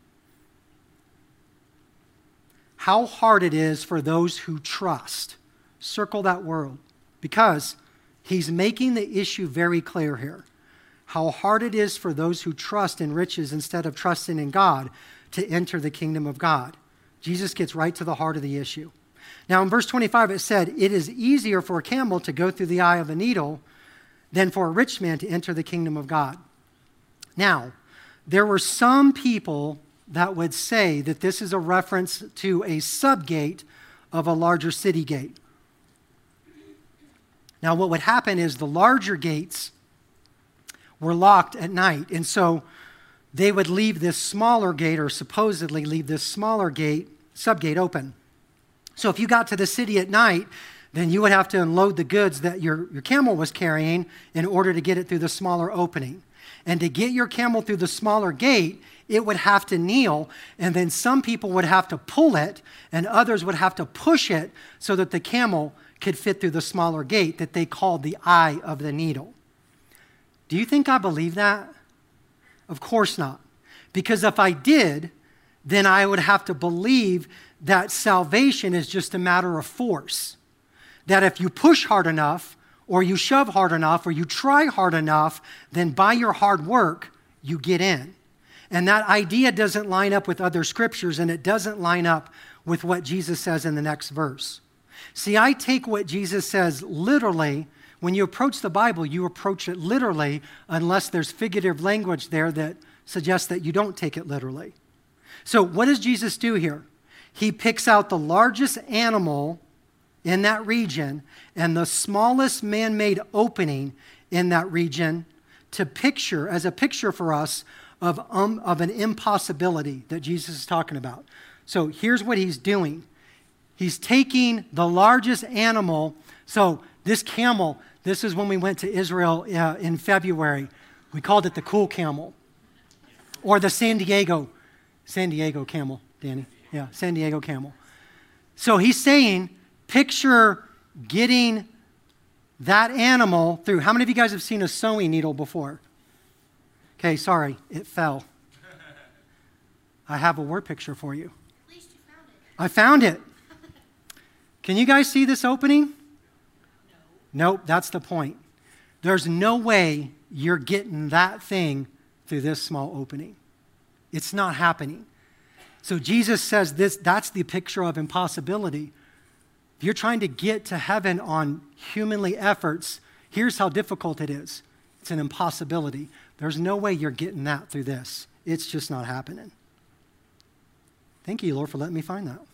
How hard it is for those who trust. Circle that word, because he's making the issue very clear here. How hard it is for those who trust in riches instead of trusting in God to enter the kingdom of God. Jesus gets right to the heart of the issue. Now in verse 25 it said, it is easier for a camel to go through the eye of a needle than for a rich man to enter the kingdom of God. Now, there were some people that would say that this is a reference to a subgate of a larger city gate. Now, what would happen is the larger gates were locked at night, and so they would leave this smaller gate, or supposedly leave this smaller gate, subgate open. So if you got to the city at night, then you would have to unload the goods that your camel was carrying in order to get it through the smaller opening. And to get your camel through the smaller gate, it would have to kneel, and then some people would have to pull it, and others would have to push it so that the camel could fit through the smaller gate that they called the eye of the needle. Do you think I believe that? Of course not. Because if I did, then I would have to believe that salvation is just a matter of force. That if you push hard enough, or you shove hard enough, or you try hard enough, then by your hard work, you get in. And that idea doesn't line up with other scriptures, and it doesn't line up with what Jesus says in the next verse. See, I take what Jesus says literally. When you approach the Bible, you approach it literally, unless there's figurative language there that suggests that you don't take it literally. So what does Jesus do here? He picks out the largest animal in that region and the smallest man-made opening in that region to picture, as a picture for us, of an impossibility that Jesus is talking about. So here's what he's doing. He's taking the largest animal. So this camel, this is when we went to Israel in February. We called it the cool camel, or the San Diego camel, Danny. Yeah, San Diego camel. So he's saying, picture getting that animal through. How many of you guys have seen a sewing needle before? Okay, sorry, it fell. I have a word picture for you. At least you found it. I found it. Can you guys see this opening? No. Nope, that's the point. There's no way you're getting that thing through this small opening. It's not happening. So Jesus says that's the picture of impossibility. If you're trying to get to heaven on humanly efforts, here's how difficult it is. It's an impossibility. There's no way you're getting that through this. It's just not happening. Thank you, Lord, for letting me find that.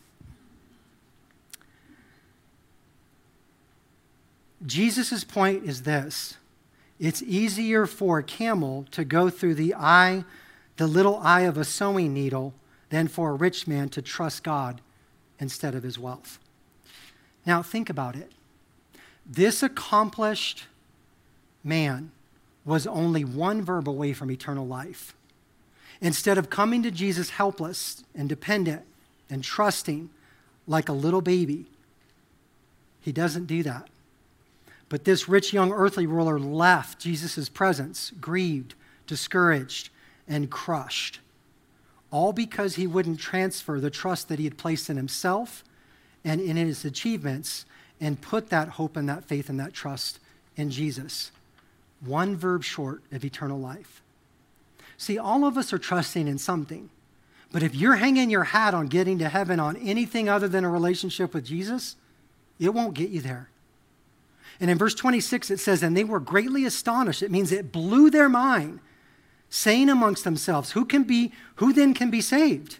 Jesus' point is this. It's easier for a camel to go through the little eye of a sewing needle than for a rich man to trust God instead of his wealth. Now, think about it. This accomplished man was only one verb away from eternal life. Instead of coming to Jesus helpless and dependent and trusting like a little baby, he doesn't do that. But this rich young earthly ruler left Jesus' presence, grieved, discouraged, and crushed, all because he wouldn't transfer the trust that he had placed in himself and in his achievements and put that hope and that faith and that trust in Jesus. One verb short of eternal life. See, all of us are trusting in something, but if you're hanging your hat on getting to heaven on anything other than a relationship with Jesus, it won't get you there. And in verse 26, it says, and they were greatly astonished. It means it blew their mind, saying amongst themselves, who then can be saved?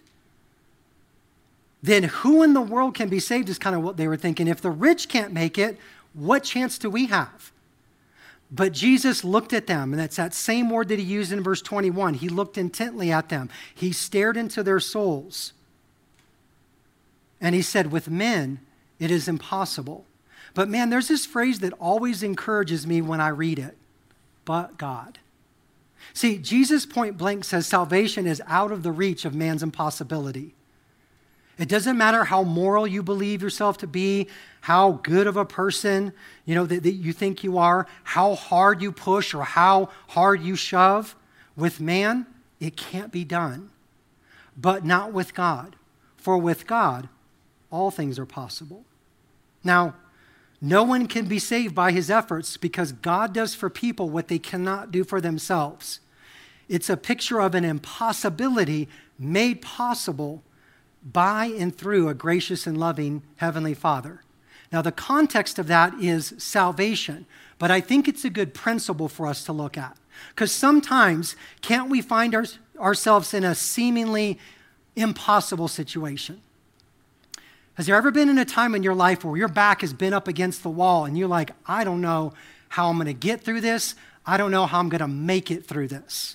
Then who in the world can be saved is kind of what they were thinking. If the rich can't make it, what chance do we have? But Jesus looked at them, and that's that same word that he used in verse 21. He looked intently at them. He stared into their souls. And he said, with men, it is impossible. But man, there's this phrase that always encourages me when I read it. But God. See, Jesus point blank says salvation is out of the reach of man's impossibility. It doesn't matter how moral you believe yourself to be, how good of a person, that you think you are, how hard you push or how hard you shove. With man, it can't be done, but not with God. For with God, all things are possible. Now, no one can be saved by his efforts because God does for people what they cannot do for themselves. It's a picture of an impossibility made possible by and through a gracious and loving Heavenly Father. Now, the context of that is salvation, but I think it's a good principle for us to look at. Because sometimes, can't we find ourselves in a seemingly impossible situation? Has there ever been in a time in your life where your back has been up against the wall and you're like, I don't know how I'm going to get through this. I don't know how I'm going to make it through this.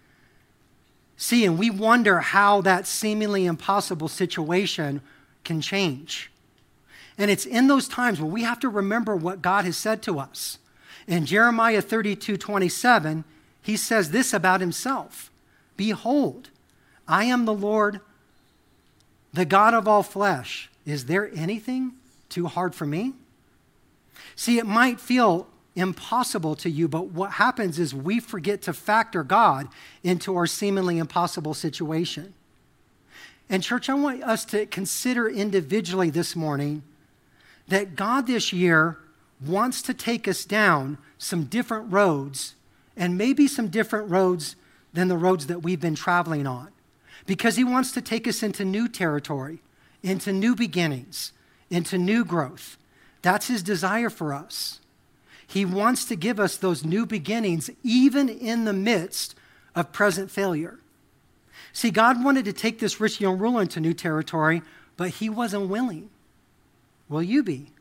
See, and we wonder how that seemingly impossible situation can change. And it's in those times where we have to remember what God has said to us. In Jeremiah 32:27, he says this about himself. Behold, I am the Lord, the God of all flesh. Is there anything too hard for me? See, it might feel impossible to you, but what happens is we forget to factor God into our seemingly impossible situation. And church, I want us to consider individually this morning that God this year wants to take us down some different roads, and maybe some different roads than the roads that we've been traveling on, because he wants to take us into new territory, into new beginnings, into new growth. That's his desire for us. He wants to give us those new beginnings even in the midst of present failure. See, God wanted to take this rich young ruler into new territory, but he wasn't willing. Will you be?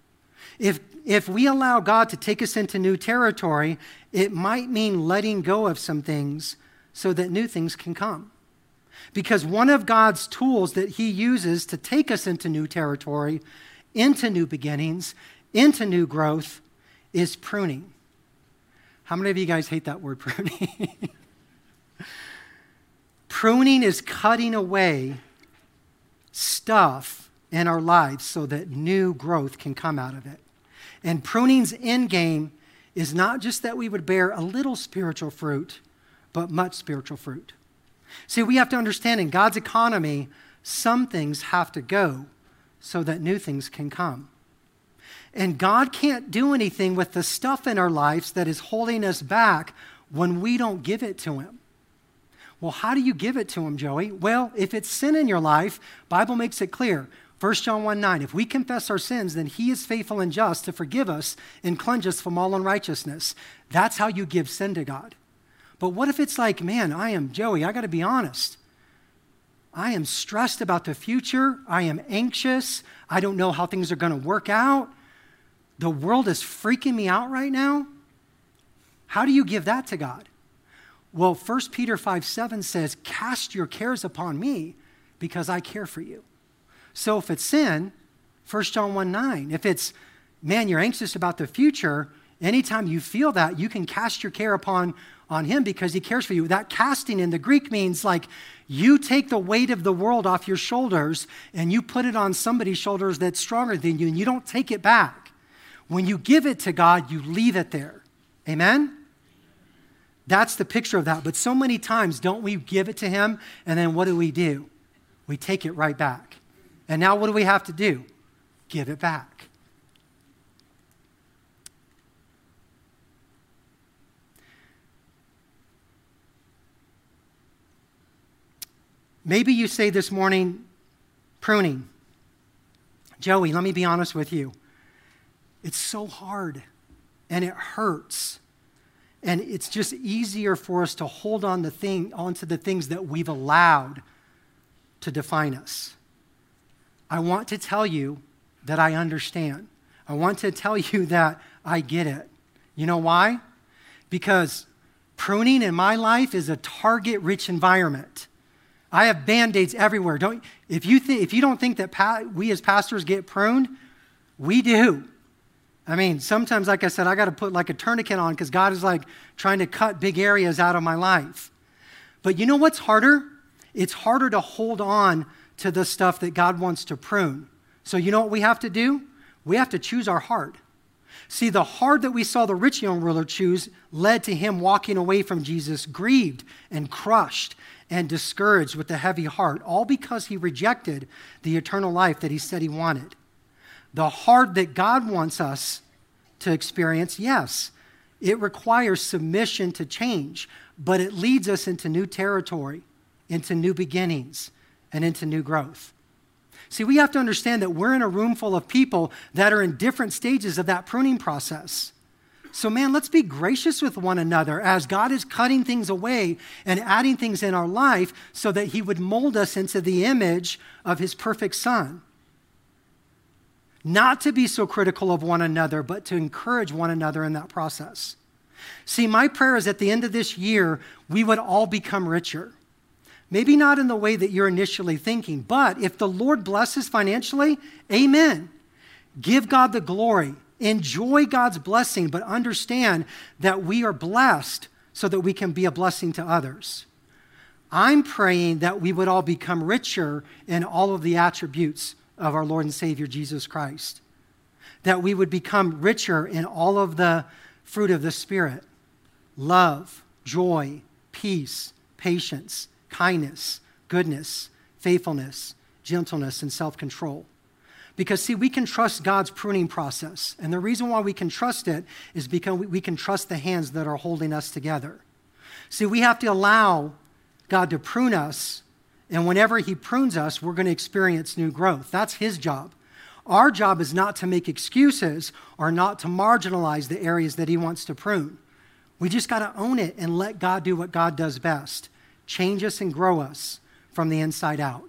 If we allow God to take us into new territory, it might mean letting go of some things so that new things can come. Because one of God's tools that he uses to take us into new territory, into new beginnings, into new growth, is pruning. How many of you guys hate that word, pruning? Pruning is cutting away stuff in our lives so that new growth can come out of it. And pruning's end game is not just that we would bear a little spiritual fruit, but much spiritual fruit. See, we have to understand in God's economy, some things have to go so that new things can come. And God can't do anything with the stuff in our lives that is holding us back when we don't give it to him. Well, how do you give it to him, Joey? Well, if it's sin in your life, Bible makes it clear. 1 John 1:9, if we confess our sins, then he is faithful and just to forgive us and cleanse us from all unrighteousness. That's how you give sin to God. But what if it's like, man, I got to be honest. I am stressed about the future. I am anxious. I don't know how things are going to work out. The world is freaking me out right now. How do you give that to God? Well, 1 Peter 5:7 says, cast your cares upon me because I care for you. So if it's sin, 1 John 1:9, if it's, man, you're anxious about the future, anytime you feel that, you can cast your care upon him because he cares for you. That casting in the Greek means like you take the weight of the world off your shoulders and you put it on somebody's shoulders that's stronger than you, and you don't take it back. When you give it to God, you leave it there. Amen? That's the picture of that. But so many times, don't we give it to him, and then what do? We take it right back. And now what do we have to do? Give it back. Maybe you say this morning, pruning. Joey, let me be honest with you. It's so hard, and it hurts. And it's just easier for us to hold on onto the things that we've allowed to define us. I want to tell you that I understand. I want to tell you that I get it. You know why? Because pruning in my life is a target-rich environment. I have Band-Aids everywhere. If you don't think that we as pastors get pruned, we do. I mean, sometimes, like I said, I got to put like a tourniquet on because God is like trying to cut big areas out of my life. But you know what's harder? It's harder to hold on to the stuff that God wants to prune. So you know what we have to do? We have to choose our heart. See, the hard that we saw the rich young ruler choose led to him walking away from Jesus grieved and crushed and discouraged with a heavy heart, all because he rejected the eternal life that he said he wanted. The hard that God wants us to experience, yes, it requires submission to change, but it leads us into new territory, into new beginnings, and into new growth. See, we have to understand that we're in a room full of people that are in different stages of that pruning process. So, man, let's be gracious with one another as God is cutting things away and adding things in our life so that he would mold us into the image of his perfect Son. Not to be so critical of one another, but to encourage one another in that process. See, my prayer is at the end of this year, we would all become richer. Maybe not in the way that you're initially thinking, but if the Lord blesses financially, amen. Give God the glory. Enjoy God's blessing, but understand that we are blessed so that we can be a blessing to others. I'm praying that we would all become richer in all of the attributes of our Lord and Savior, Jesus Christ. That we would become richer in all of the fruit of the Spirit: love, joy, peace, patience, kindness, goodness, faithfulness, gentleness, and self-control. Because, see, we can trust God's pruning process. And the reason why we can trust it is because we can trust the hands that are holding us together. See, we have to allow God to prune us. And whenever he prunes us, we're going to experience new growth. That's his job. Our job is not to make excuses or not to marginalize the areas that he wants to prune. We just got to own it and let God do what God does best: change us and grow us from the inside out.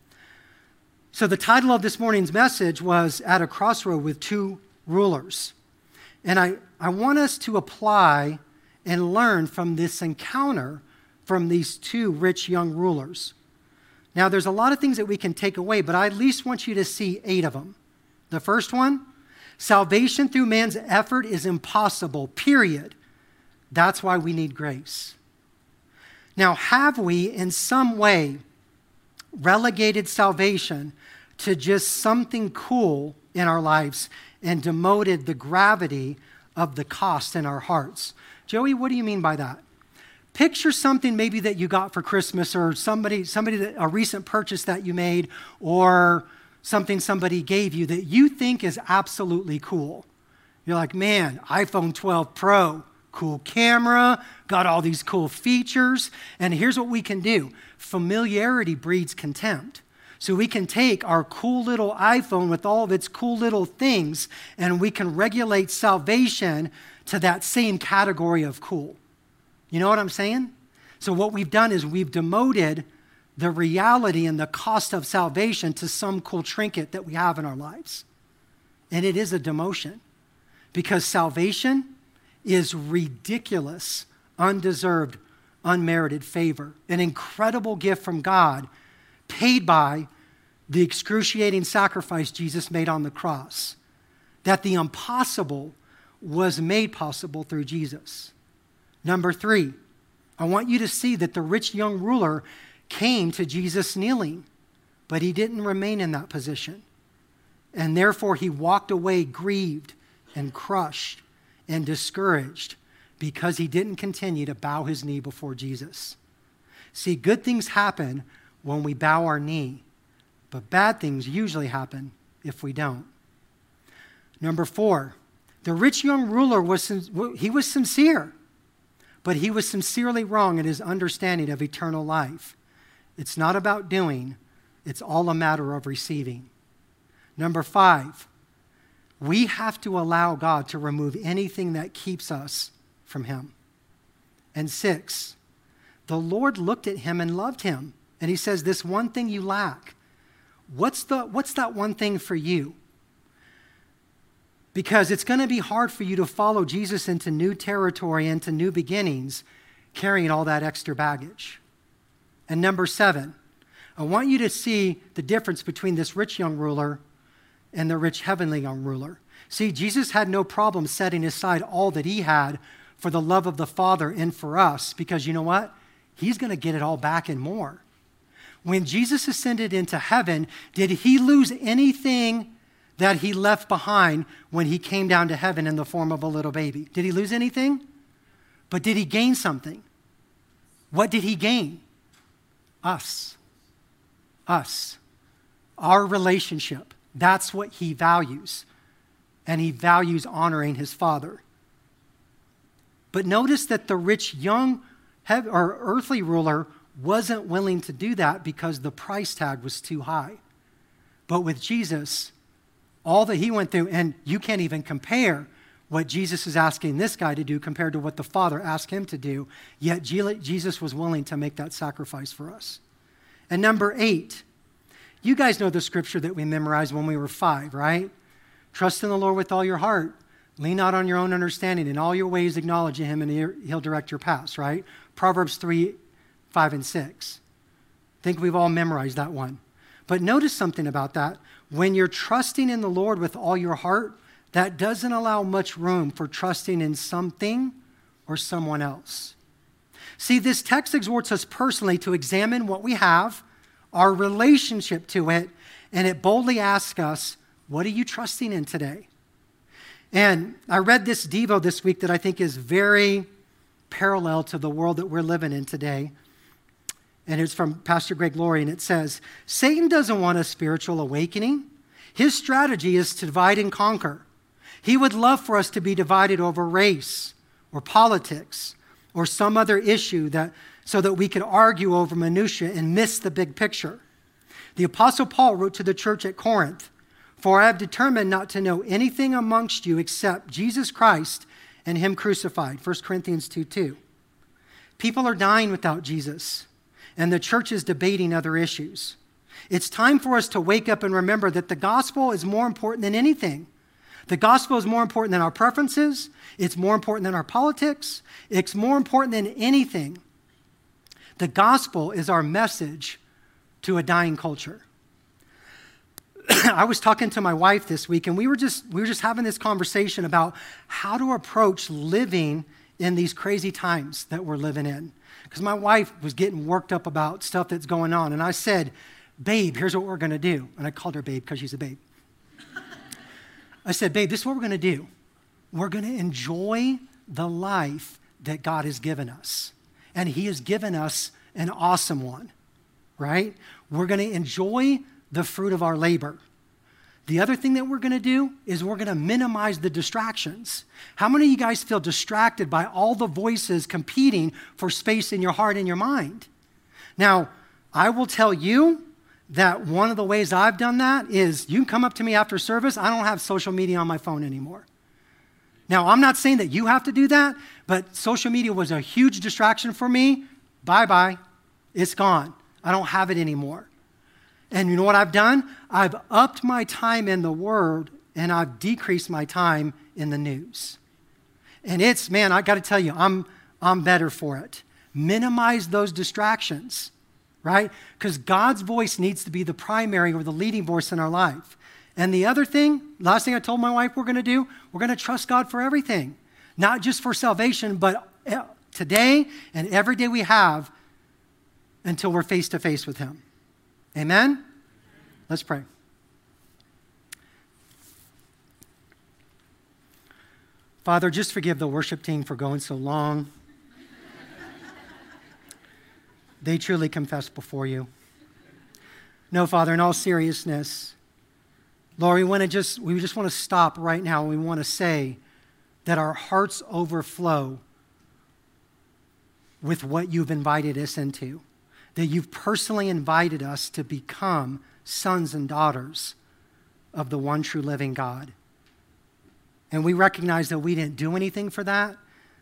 So the title of this morning's message was At a Crossroad with Two Rulers. And I want us to apply and learn from this encounter from these two rich young rulers. Now, there's a lot of things that we can take away, but I at least want you to see 8 of them. The first one, salvation through man's effort is impossible, period. That's why we need grace. Now, have we in some way relegated salvation to just something cool in our lives and demoted the gravity of the cost in our hearts? Joey, what do you mean by that? Picture something maybe that you got for Christmas, or somebody that a recent purchase that you made, or something somebody gave you that you think is absolutely cool. You're like, man, iPhone 12 Pro, cool camera, got all these cool features. And here's what we can do. Familiarity breeds contempt. So we can take our cool little iPhone with all of its cool little things, and we can regulate salvation to that same category of cool. You know what I'm saying? So what we've done is we've demoted the reality and the cost of salvation to some cool trinket that we have in our lives. And it is a demotion, because salvation is ridiculous, undeserved, unmerited favor, an incredible gift from God, paid by the excruciating sacrifice Jesus made on the cross, that the impossible was made possible through Jesus. Number 3, I want you to see that the rich young ruler came to Jesus kneeling, but he didn't remain in that position. And therefore, he walked away grieved and crushed and discouraged because he didn't continue to bow his knee before Jesus. See, good things happen when we bow our knee, but bad things usually happen if we don't. Number 4, the rich young ruler was sincere, but he was sincerely wrong in his understanding of eternal life. It's not about doing, it's all a matter of receiving. Number 5, we have to allow God to remove anything that keeps us from him. And 6, the Lord looked at him and loved him. And he says, this one thing you lack. What's that one thing for you? Because it's going to be hard for you to follow Jesus into new territory, into new beginnings, carrying all that extra baggage. And number 7, I want you to see the difference between this rich young ruler and the rich heavenly young ruler. See, Jesus had no problem setting aside all that he had for the love of the Father and for us, because you know what? He's going to get it all back and more. When Jesus ascended into heaven, did he lose anything that he left behind when he came down to heaven in the form of a little baby. Did he lose anything? But did he gain something? What did he gain? Us. Us. Our relationship. That's what he values. And he values honoring his Father. But notice that the rich young or earthly ruler wasn't willing to do that because the price tag was too high. But with Jesus, all that he went through, and you can't even compare what Jesus is asking this guy to do compared to what the Father asked him to do, yet Jesus was willing to make that sacrifice for us. And number 8, you guys know the scripture that we memorized when we were 5, right? Trust in the Lord with all your heart. Lean not on your own understanding. In all your ways acknowledge him, and he'll direct your paths, right? Proverbs 3, 5, and 6. I think we've all memorized that one. But notice something about that. When you're trusting in the Lord with all your heart, that doesn't allow much room for trusting in something or someone else. See, this text exhorts us personally to examine what we have, our relationship to it, and it boldly asks us, what are you trusting in today? And I read this Devo this week that I think is very parallel to the world that we're living in today. And it's from Pastor Greg Laurie, and it says, Satan doesn't want a spiritual awakening. His strategy is to divide and conquer. He would love for us to be divided over race or politics or some other issue so that we could argue over minutia and miss the big picture. The Apostle Paul wrote to the church at Corinth, "For I have determined not to know anything amongst you except Jesus Christ and him crucified." 1 Corinthians 2:2. People are dying without Jesus, and the church is debating other issues. It's time for us to wake up and remember that the gospel is more important than anything. The gospel is more important than our preferences. It's more important than our politics. It's more important than anything. The gospel is our message to a dying culture. I was talking to my wife this week, and we were just having this conversation about how to approach living in these crazy times that we're living in. Because my wife was getting worked up about stuff that's going on, and I said, "Babe, here's what we're going to do." And I called her babe because she's a babe. I said, "Babe, this is what we're going to do. We're going to enjoy the life that God has given us. And he has given us an awesome one, right? We're going to enjoy the fruit of our labor. The other thing that we're going to do is we're going to minimize the distractions." How many of you guys feel distracted by all the voices competing for space in your heart and your mind? Now, I will tell you that one of the ways I've done that is you can come up to me after service. I don't have social media on my phone anymore. Now, I'm not saying that you have to do that, but social media was a huge distraction for me. Bye-bye. It's gone. I don't have it anymore. And you know what I've done? I've upped my time in the Word, and I've decreased my time in the news. And it's, man, I got to tell you, I'm better for it. Minimize those distractions, right? Because God's voice needs to be the primary or the leading voice in our life. And the other thing, last thing I told my wife we're going to do, we're going to trust God for everything. Not just for salvation, but today and every day we have until we're face to face with him. Amen? Let's pray. Father, just forgive the worship team for going so long. They truly confess before you. No, Father, in all seriousness, Lord, we just want to stop right now. We want to say that our hearts overflow with what you've invited us into, that you've personally invited us to become sons and daughters of the one true living God. And we recognize that we didn't do anything for that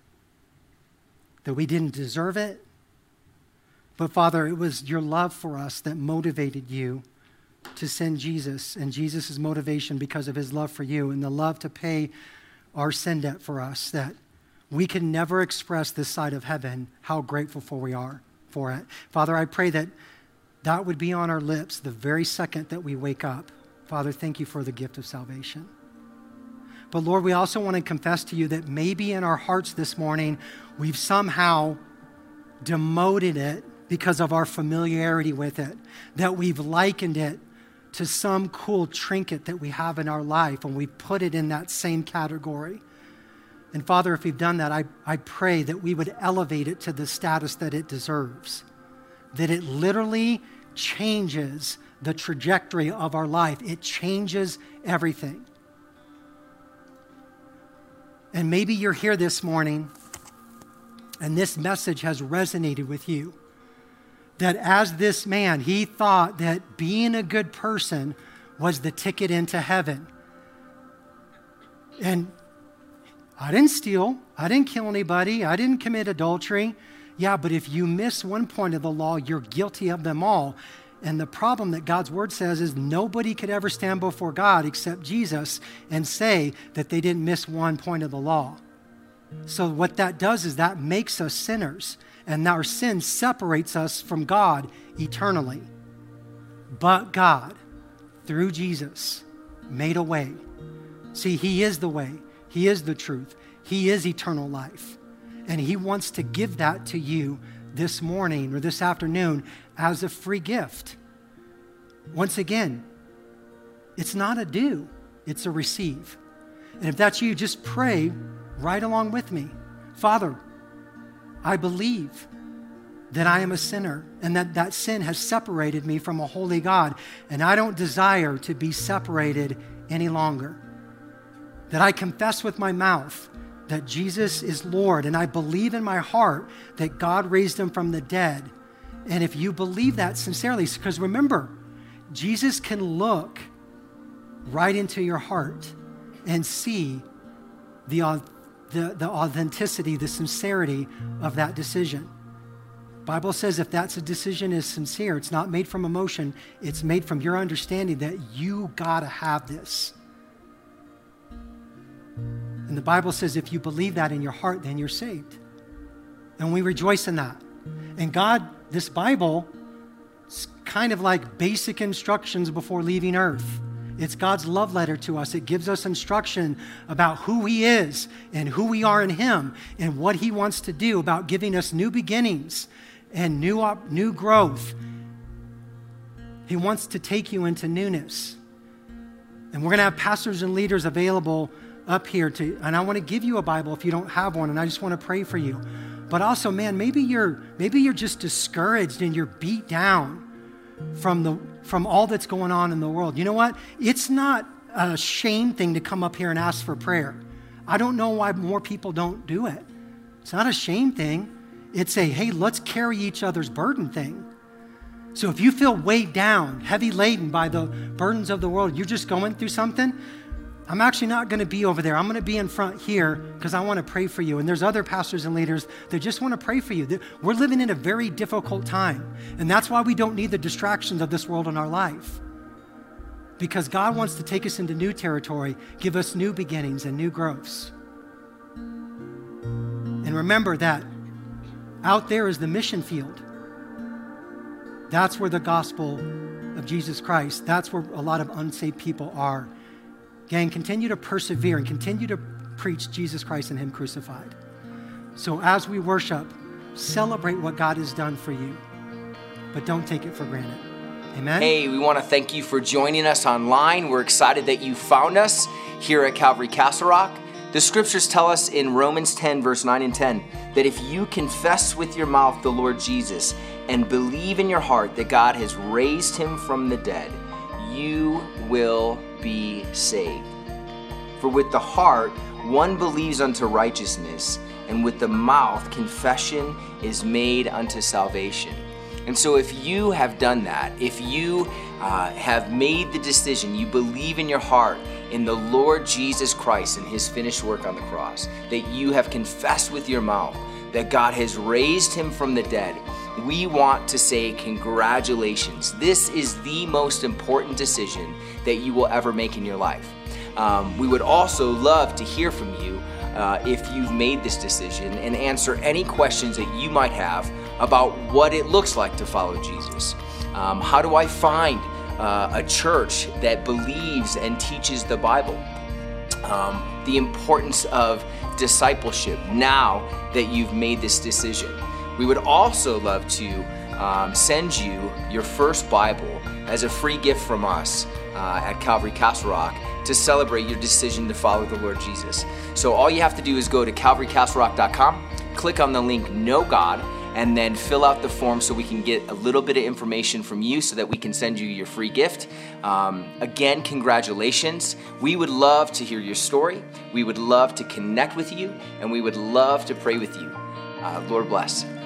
we didn't deserve it. But Father, it was your love for us that motivated you to send Jesus, and Jesus' motivation because of his love for you and the love to pay our sin debt for us, that we can never express this side of heaven how grateful we are for it. Father, I pray that that would be on our lips the very second that we wake up. Father, thank you for the gift of salvation. But Lord, we also want to confess to you that maybe in our hearts this morning, we've somehow demoted it because of our familiarity with it, that we've likened it to some cool trinket that we have in our life and we put it in that same category. And Father, if we've done that, I pray that we would elevate it to the status that it deserves, that it literally changes the trajectory of our life. It changes everything. And maybe you're here this morning and this message has resonated with you. That as this man, he thought that being a good person was the ticket into heaven. And I didn't steal. I didn't kill anybody. I didn't commit adultery. Yeah, but if you miss one point of the law, you're guilty of them all. And the problem that God's word says is nobody could ever stand before God except Jesus and say that they didn't miss one point of the law. So what that does is that makes us sinners, and our sin separates us from God eternally. But God, through Jesus, made a way. See, he is the way. He is the truth. He is eternal life. And he wants to give that to you this morning or this afternoon as a free gift. Once again, it's not a do, it's a receive. And if that's you, just pray right along with me. Father, I believe that I am a sinner and that sin has separated me from a holy God, and I don't desire to be separated any longer. That I confess with my mouth that Jesus is Lord, and I believe in my heart that God raised him from the dead. And if you believe that sincerely, because remember, Jesus can look right into your heart and see the authenticity, the sincerity of that decision. Bible says if that's a decision is sincere, it's not made from emotion, it's made from your understanding that you gotta have this. And the Bible says if you believe that in your heart, then you're saved. And we rejoice in that. And God, this Bible, it's kind of like basic instructions before leaving earth. It's God's love letter to us. It gives us instruction about who he is and who we are in him and what he wants to do about giving us new beginnings and new growth. He wants to take you into newness. And we're going to have pastors and leaders available up here and I want to give you a Bible if you don't have one, and I just want to pray for you. But also, man, maybe you're just discouraged and you're beat down from all that's going on in the world. You know what? It's not a shame thing to come up here and ask for prayer. I don't know why more people don't do it. It's not a shame thing. It's a, hey, let's carry each other's burden thing. So if you feel weighed down, heavy laden by the burdens of the world, you're just going through something, I'm actually not going to be over there. I'm going to be in front here because I want to pray for you. And there's other pastors and leaders that just want to pray for you. We're living in a very difficult time. And that's why we don't need the distractions of this world in our life. Because God wants to take us into new territory, give us new beginnings and new growths. And remember that out there is the mission field. That's where the gospel of Jesus Christ, that's where a lot of unsaved people are. Gang, continue to persevere and continue to preach Jesus Christ and him crucified. So as we worship, celebrate what God has done for you, but don't take it for granted. Amen? Hey, we want to thank you for joining us online. We're excited that you found us here at Calvary Castle Rock. The scriptures tell us in Romans 10, verse 9 and 10, that if you confess with your mouth the Lord Jesus and believe in your heart that God has raised him from the dead, you will be saved. For with the heart one believes unto righteousness, and with the mouth confession is made unto salvation. And so if you have done that, if you have made the decision, you believe in your heart in the Lord Jesus Christ and his finished work on the cross, that you have confessed with your mouth that God has raised him from the dead, we want to say congratulations. This is the most important decision that you will ever make in your life. We would also love to hear from you if you've made this decision and answer any questions that you might have about what it looks like to follow Jesus. How do I find a church that believes and teaches the Bible? The importance of discipleship now that you've made this decision. We would also love to send you your first Bible as a free gift from us at Calvary Castle Rock to celebrate your decision to follow the Lord Jesus. So all you have to do is go to calvarycastlerock.com, click on the link Know God, and then fill out the form so we can get a little bit of information from you so that we can send you your free gift. Again, congratulations. We would love to hear your story. We would love to connect with you, and we would love to pray with you. Lord bless.